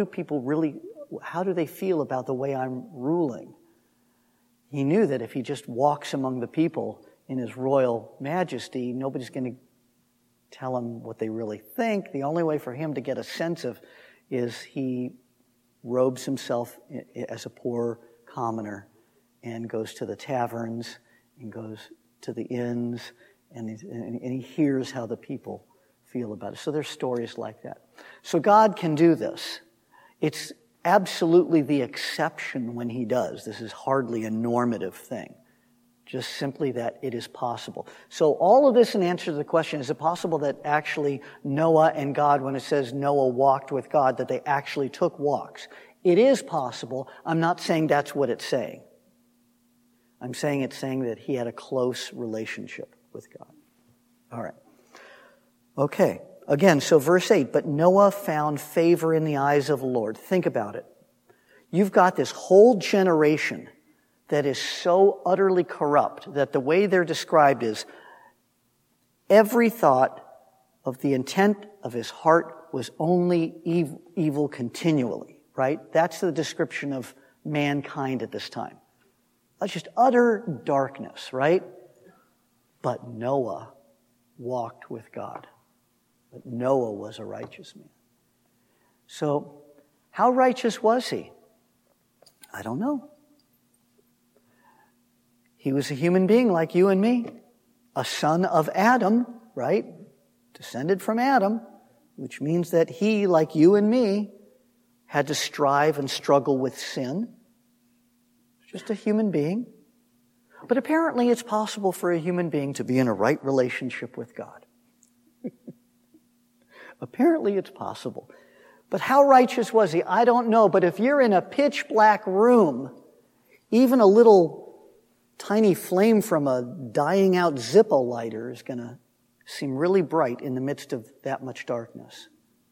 S1: how do they feel about the way I'm ruling? He knew that if he just walks among the people in his royal majesty, nobody's going to tell him what they really think. The only way for him to get a sense of is he robes himself as a poor commoner and goes to the taverns and goes to the inns and he hears how the people feel about it. So there's stories like that. So God can do this. absolutely the exception when he does. This is hardly a normative thing. Just simply that it is possible. So all of this in answer to the question, is it possible that actually Noah and God, when it says Noah walked with God, that they actually took walks? It is possible. I'm not saying that's what it's saying. I'm saying it's saying that he had a close relationship with God. All right. Okay. Again, so verse 8, but Noah found favor in the eyes of the Lord. Think about it. You've got this whole generation that is so utterly corrupt that the way they're described is every thought of the intent of his heart was only evil continually, right? That's the description of mankind at this time. That's just utter darkness, right? But Noah walked with God. But Noah was a righteous man. So, how righteous was he? I don't know. He was a human being like you and me, a son of Adam, right? Descended from Adam, which means that he, like you and me, had to strive and struggle with sin. Just a human being. But apparently it's possible for a human being to be in a right relationship with God. Apparently it's possible. But how righteous was he? I don't know. But if you're in a pitch black room, even a little tiny flame from a dying out Zippo lighter is going to seem really bright in the midst of that much darkness.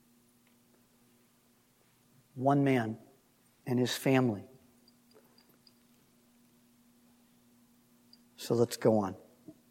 S1: One man and his family. So let's go on.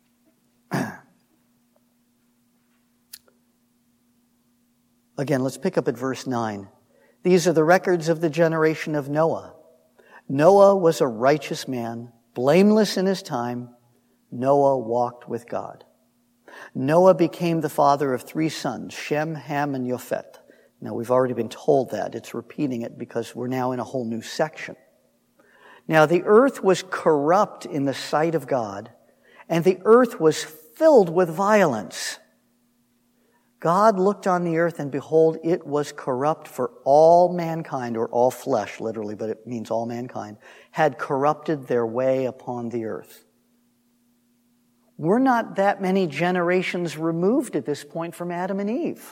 S1: Again, let's pick up at verse 9. These are the records of the generation of Noah. Noah was a righteous man, blameless in his time. Noah walked with God. Noah became the father of 3 sons, Shem, Ham, and Yophet. Now, we've already been told that. It's repeating it because we're now in a whole new section. Now, the earth was corrupt in the sight of God, and the earth was filled with violence. God looked on the earth, and behold, it was corrupt, for all mankind, or all flesh, literally, but it means all mankind, had corrupted their way upon the earth. We're not that many generations removed at this point from Adam and Eve.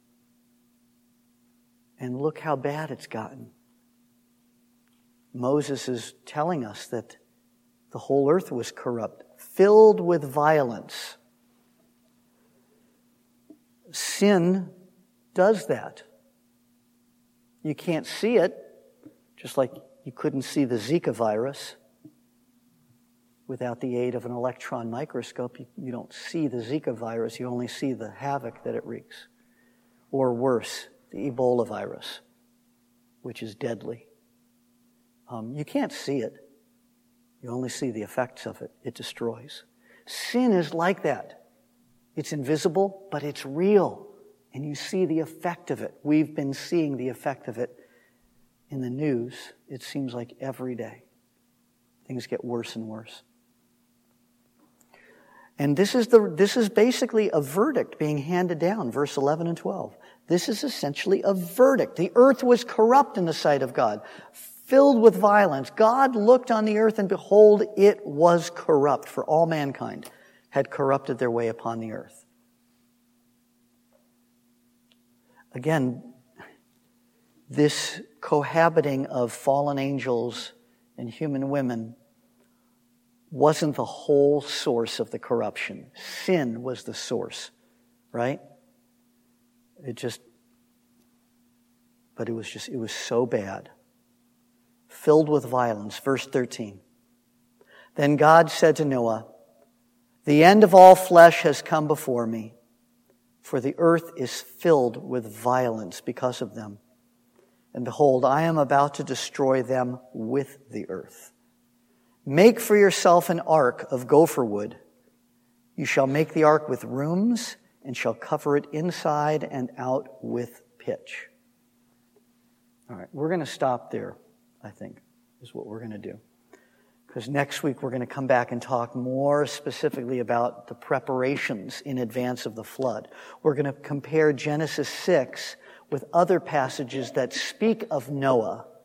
S1: And look how bad it's gotten. Moses is telling us that the whole earth was corrupt, filled with violence. Sin does that. You can't see it, just like you couldn't see the Zika virus. Without the aid of an electron microscope, you don't see the Zika virus, you only see the havoc that it wreaks. Or worse, the Ebola virus, which is deadly. You can't see it. You only see the effects of it. It destroys. Sin is like that. It's invisible, but it's real. And you see the effect of it. We've been seeing the effect of it in the news. It seems like every day. Things get worse and worse. And this is basically a verdict being handed down, verse 11 and 12. This is essentially a verdict. The earth was corrupt in the sight of God, filled with violence. God looked on the earth, and behold, it was corrupt, for all mankind had corrupted their way upon the earth. Again, this cohabiting of fallen angels and human women wasn't the whole source of the corruption. Sin was the source, right? But it was so bad. Filled with violence. Verse 13. Then God said to Noah, "The end of all flesh has come before me, for the earth is filled with violence because of them. And behold, I am about to destroy them with the earth. Make for yourself an ark of gopher wood. You shall make the ark with rooms, and shall cover it inside and out with pitch." All right, we're going to stop there, I think, is what we're going to do. Because next week we're going to come back and talk more specifically about the preparations in advance of the flood. We're going to compare Genesis 6 with other passages that speak of Noah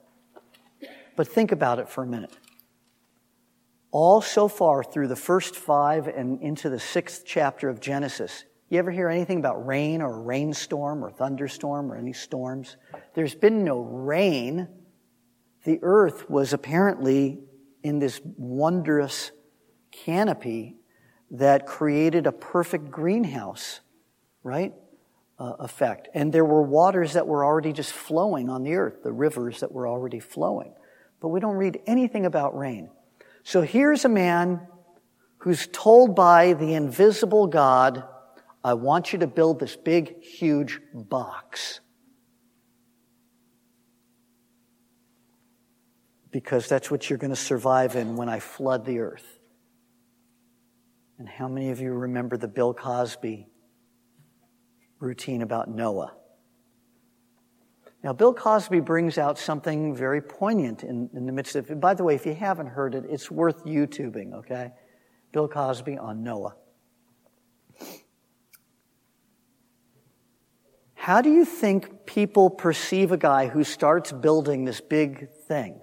S1: But think about it for a minute. All so far through the first 5 and into the 6th chapter of Genesis, you ever hear anything about rain or a rainstorm or thunderstorm or any storms? There's been no rain. The earth was apparently in this wondrous canopy that created a perfect greenhouse, right? Effect. And there were waters that were already just flowing on the earth, the rivers that were already flowing. But we don't read anything about rain. So here's a man who's told by the invisible God, I want you to build this big, huge box. Because that's what you're going to survive in when I flood the earth. And how many of you remember the Bill Cosby routine about Noah? Now, Bill Cosby brings out something very poignant in the midst of it. By the way, if you haven't heard it, it's worth YouTubing, okay? Bill Cosby on Noah. How do you think people perceive a guy who starts building this big thing?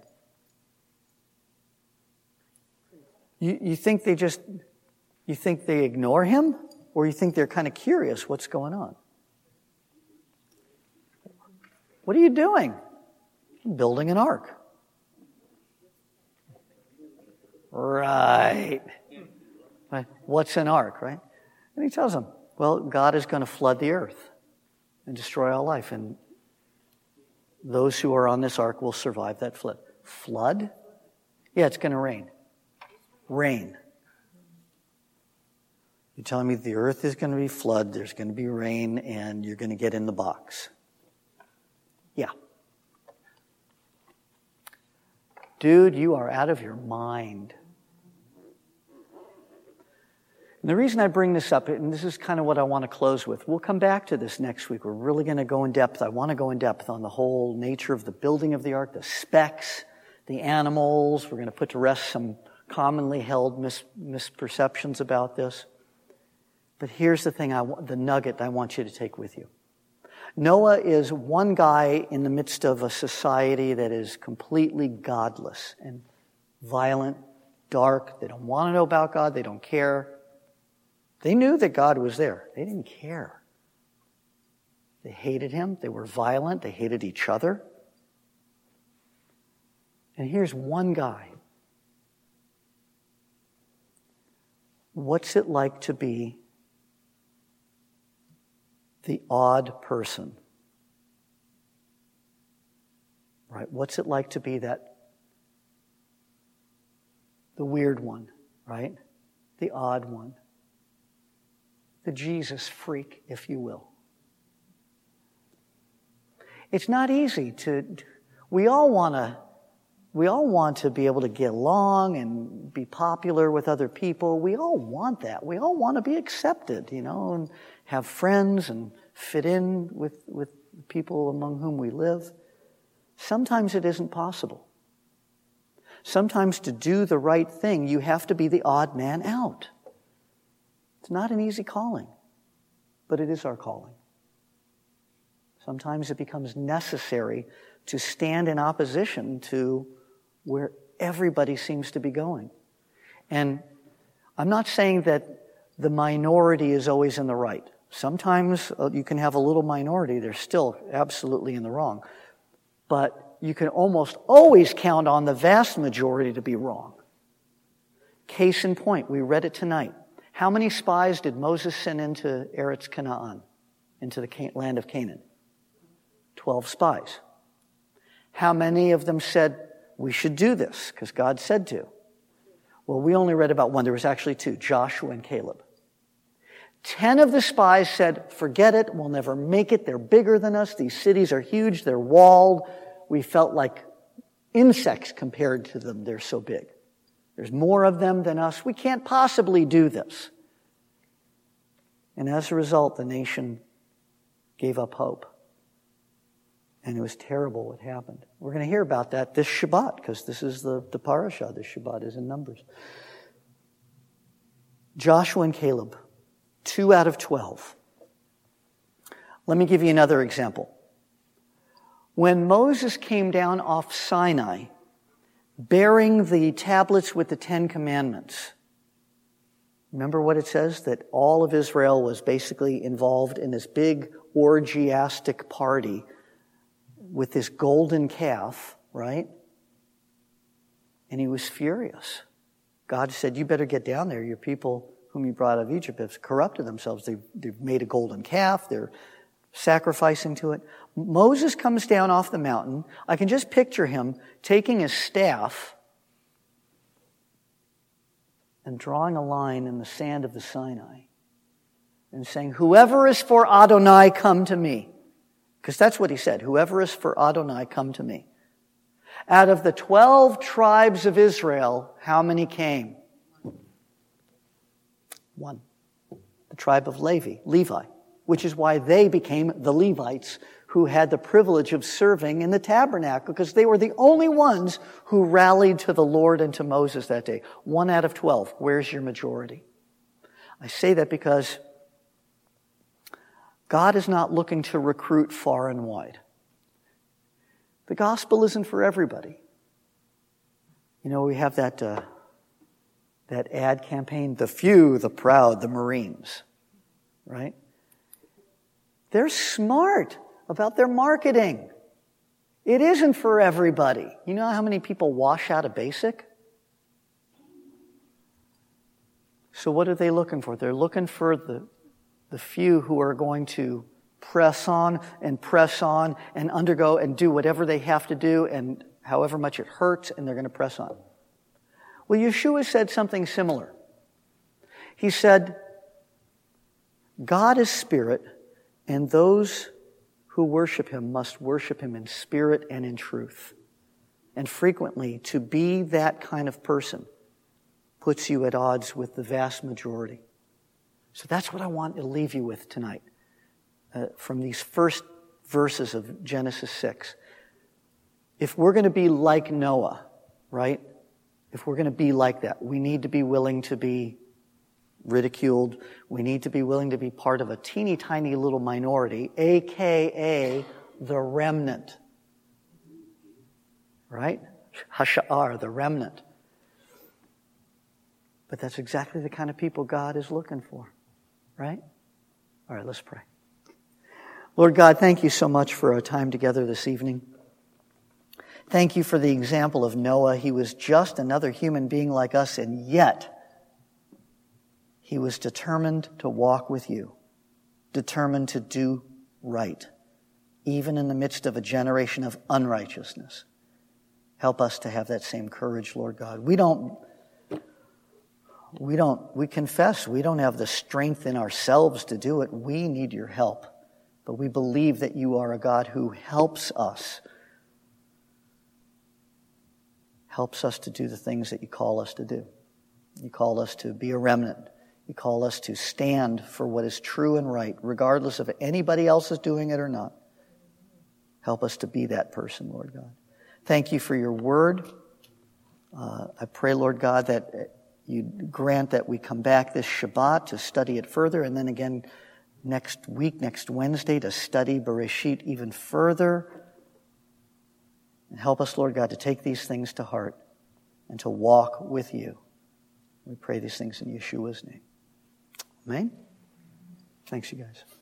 S1: You think they ignore him? Or you think they're kind of curious what's going on? What are you doing? I'm building an ark. Right. What's an ark, right? And he tells them, well, God is going to flood the earth and destroy all life. And those who are on this ark will survive that flood. Flood? Yeah, it's going to rain. Rain. You're telling me the earth is going to be flood, there's going to be rain, and you're going to get in the box. Yeah. Dude, you are out of your mind. And the reason I bring this up, and this is kind of what I want to close with, we'll come back to this next week. We're really going to go in depth. I want to go in depth on the whole nature of the building of the ark, the specs, the animals. We're going to put to rest some commonly held misperceptions about this. But here's the thing, the nugget I want you to take with you. Noah is one guy in the midst of a society that is completely godless and violent, dark. They don't want to know about God. They don't care. They knew that God was there. They didn't care. They hated him. They were violent. They hated each other. And here's one guy. What's it like to be the odd person? Right? What's it like to be the weird one, right? The odd one. The Jesus freak, if you will. It's not easy we all want to be able to get along and be popular with other people. We all want that. We all want to be accepted, and have friends and fit in with people among whom we live. Sometimes it isn't possible. Sometimes to do the right thing, you have to be the odd man out. It's not an easy calling, but it is our calling. Sometimes it becomes necessary to stand in opposition to where everybody seems to be going. And I'm not saying that the minority is always in the right. Sometimes you can have a little minority, they're still absolutely in the wrong. But you can almost always count on the vast majority to be wrong. Case in point, we read it tonight. How many spies did Moses send into Eretz Canaan, into the land of Canaan? 12 spies. How many of them said, we should do this, because God said to? Well, we only read about one. There was actually 2, Joshua and Caleb. 10 of the spies said, forget it, we'll never make it, they're bigger than us, these cities are huge, they're walled. We felt like insects compared to them, they're so big. There's more of them than us, we can't possibly do this. And as a result, the nation gave up hope. And it was terrible what happened. We're going to hear about that this Shabbat, because this is the parasha. This Shabbat is in Numbers. Joshua and Caleb, 2 out of 12. Let me give you another example. When Moses came down off Sinai bearing the tablets with the 10 Commandments. Remember what it says? That all of Israel was basically involved in this big orgiastic party with this golden calf, right? And he was furious. God said, you better get down there. Your people whom you brought out of Egypt have corrupted themselves. They've made a golden calf. They're sacrificing to it. Moses comes down off the mountain. I can just picture him taking his staff and drawing a line in the sand of the Sinai and saying, whoever is for Adonai, come to me. Because that's what he said. Whoever is for Adonai, come to me. Out of the 12 tribes of Israel, how many came? One. The tribe of Levi, which is why they became the Levites who had the privilege of serving in the tabernacle, because they were the only ones who rallied to the Lord and to Moses that day. 1 out of 12. Where's your majority? I say that because God is not looking to recruit far and wide. The gospel isn't for everybody. You know, we have that ad campaign, the few, the proud, the Marines, right? They're smart about their marketing. It isn't for everybody. You know how many people wash out of basic? So what are they looking for? They're looking for the few who are going to press on and undergo and do whatever they have to do, and however much it hurts, and they're going to press on. Well, Yeshua said something similar. He said, God is spirit, and those who worship him must worship him in spirit and in truth. And frequently, to be that kind of person puts you at odds with the vast majority. So that's what I want to leave you with tonight from these first verses of Genesis 6. If we're going to be like Noah, right? If we're going to be like that, we need to be willing to be ridiculed. We need to be willing to be part of a teeny tiny little minority, a.k.a. the remnant. Right? Hasha'ar, the remnant. But that's exactly the kind of people God is looking for. Right? All right, let's pray. Lord God, thank you so much for our time together this evening. Thank you for the example of Noah. He was just another human being like us, and yet he was determined to walk with you, determined to do right, even in the midst of a generation of unrighteousness. Help us to have that same courage, Lord God. We confess we don't have the strength in ourselves to do it. We need your help. But we believe that you are a God who helps us to do the things that you call us to do. You call us to be a remnant. You call us to stand for what is true and right, regardless of anybody else is doing it or not. Help us to be that person, Lord God. Thank you for your word. I pray, Lord God, that you grant that we come back this Shabbat to study it further, and then again next week, next Wednesday, to study Bereshit even further. And help us, Lord God, to take these things to heart and to walk with you. We pray these things in Yeshua's name. Amen? Thanks, you guys.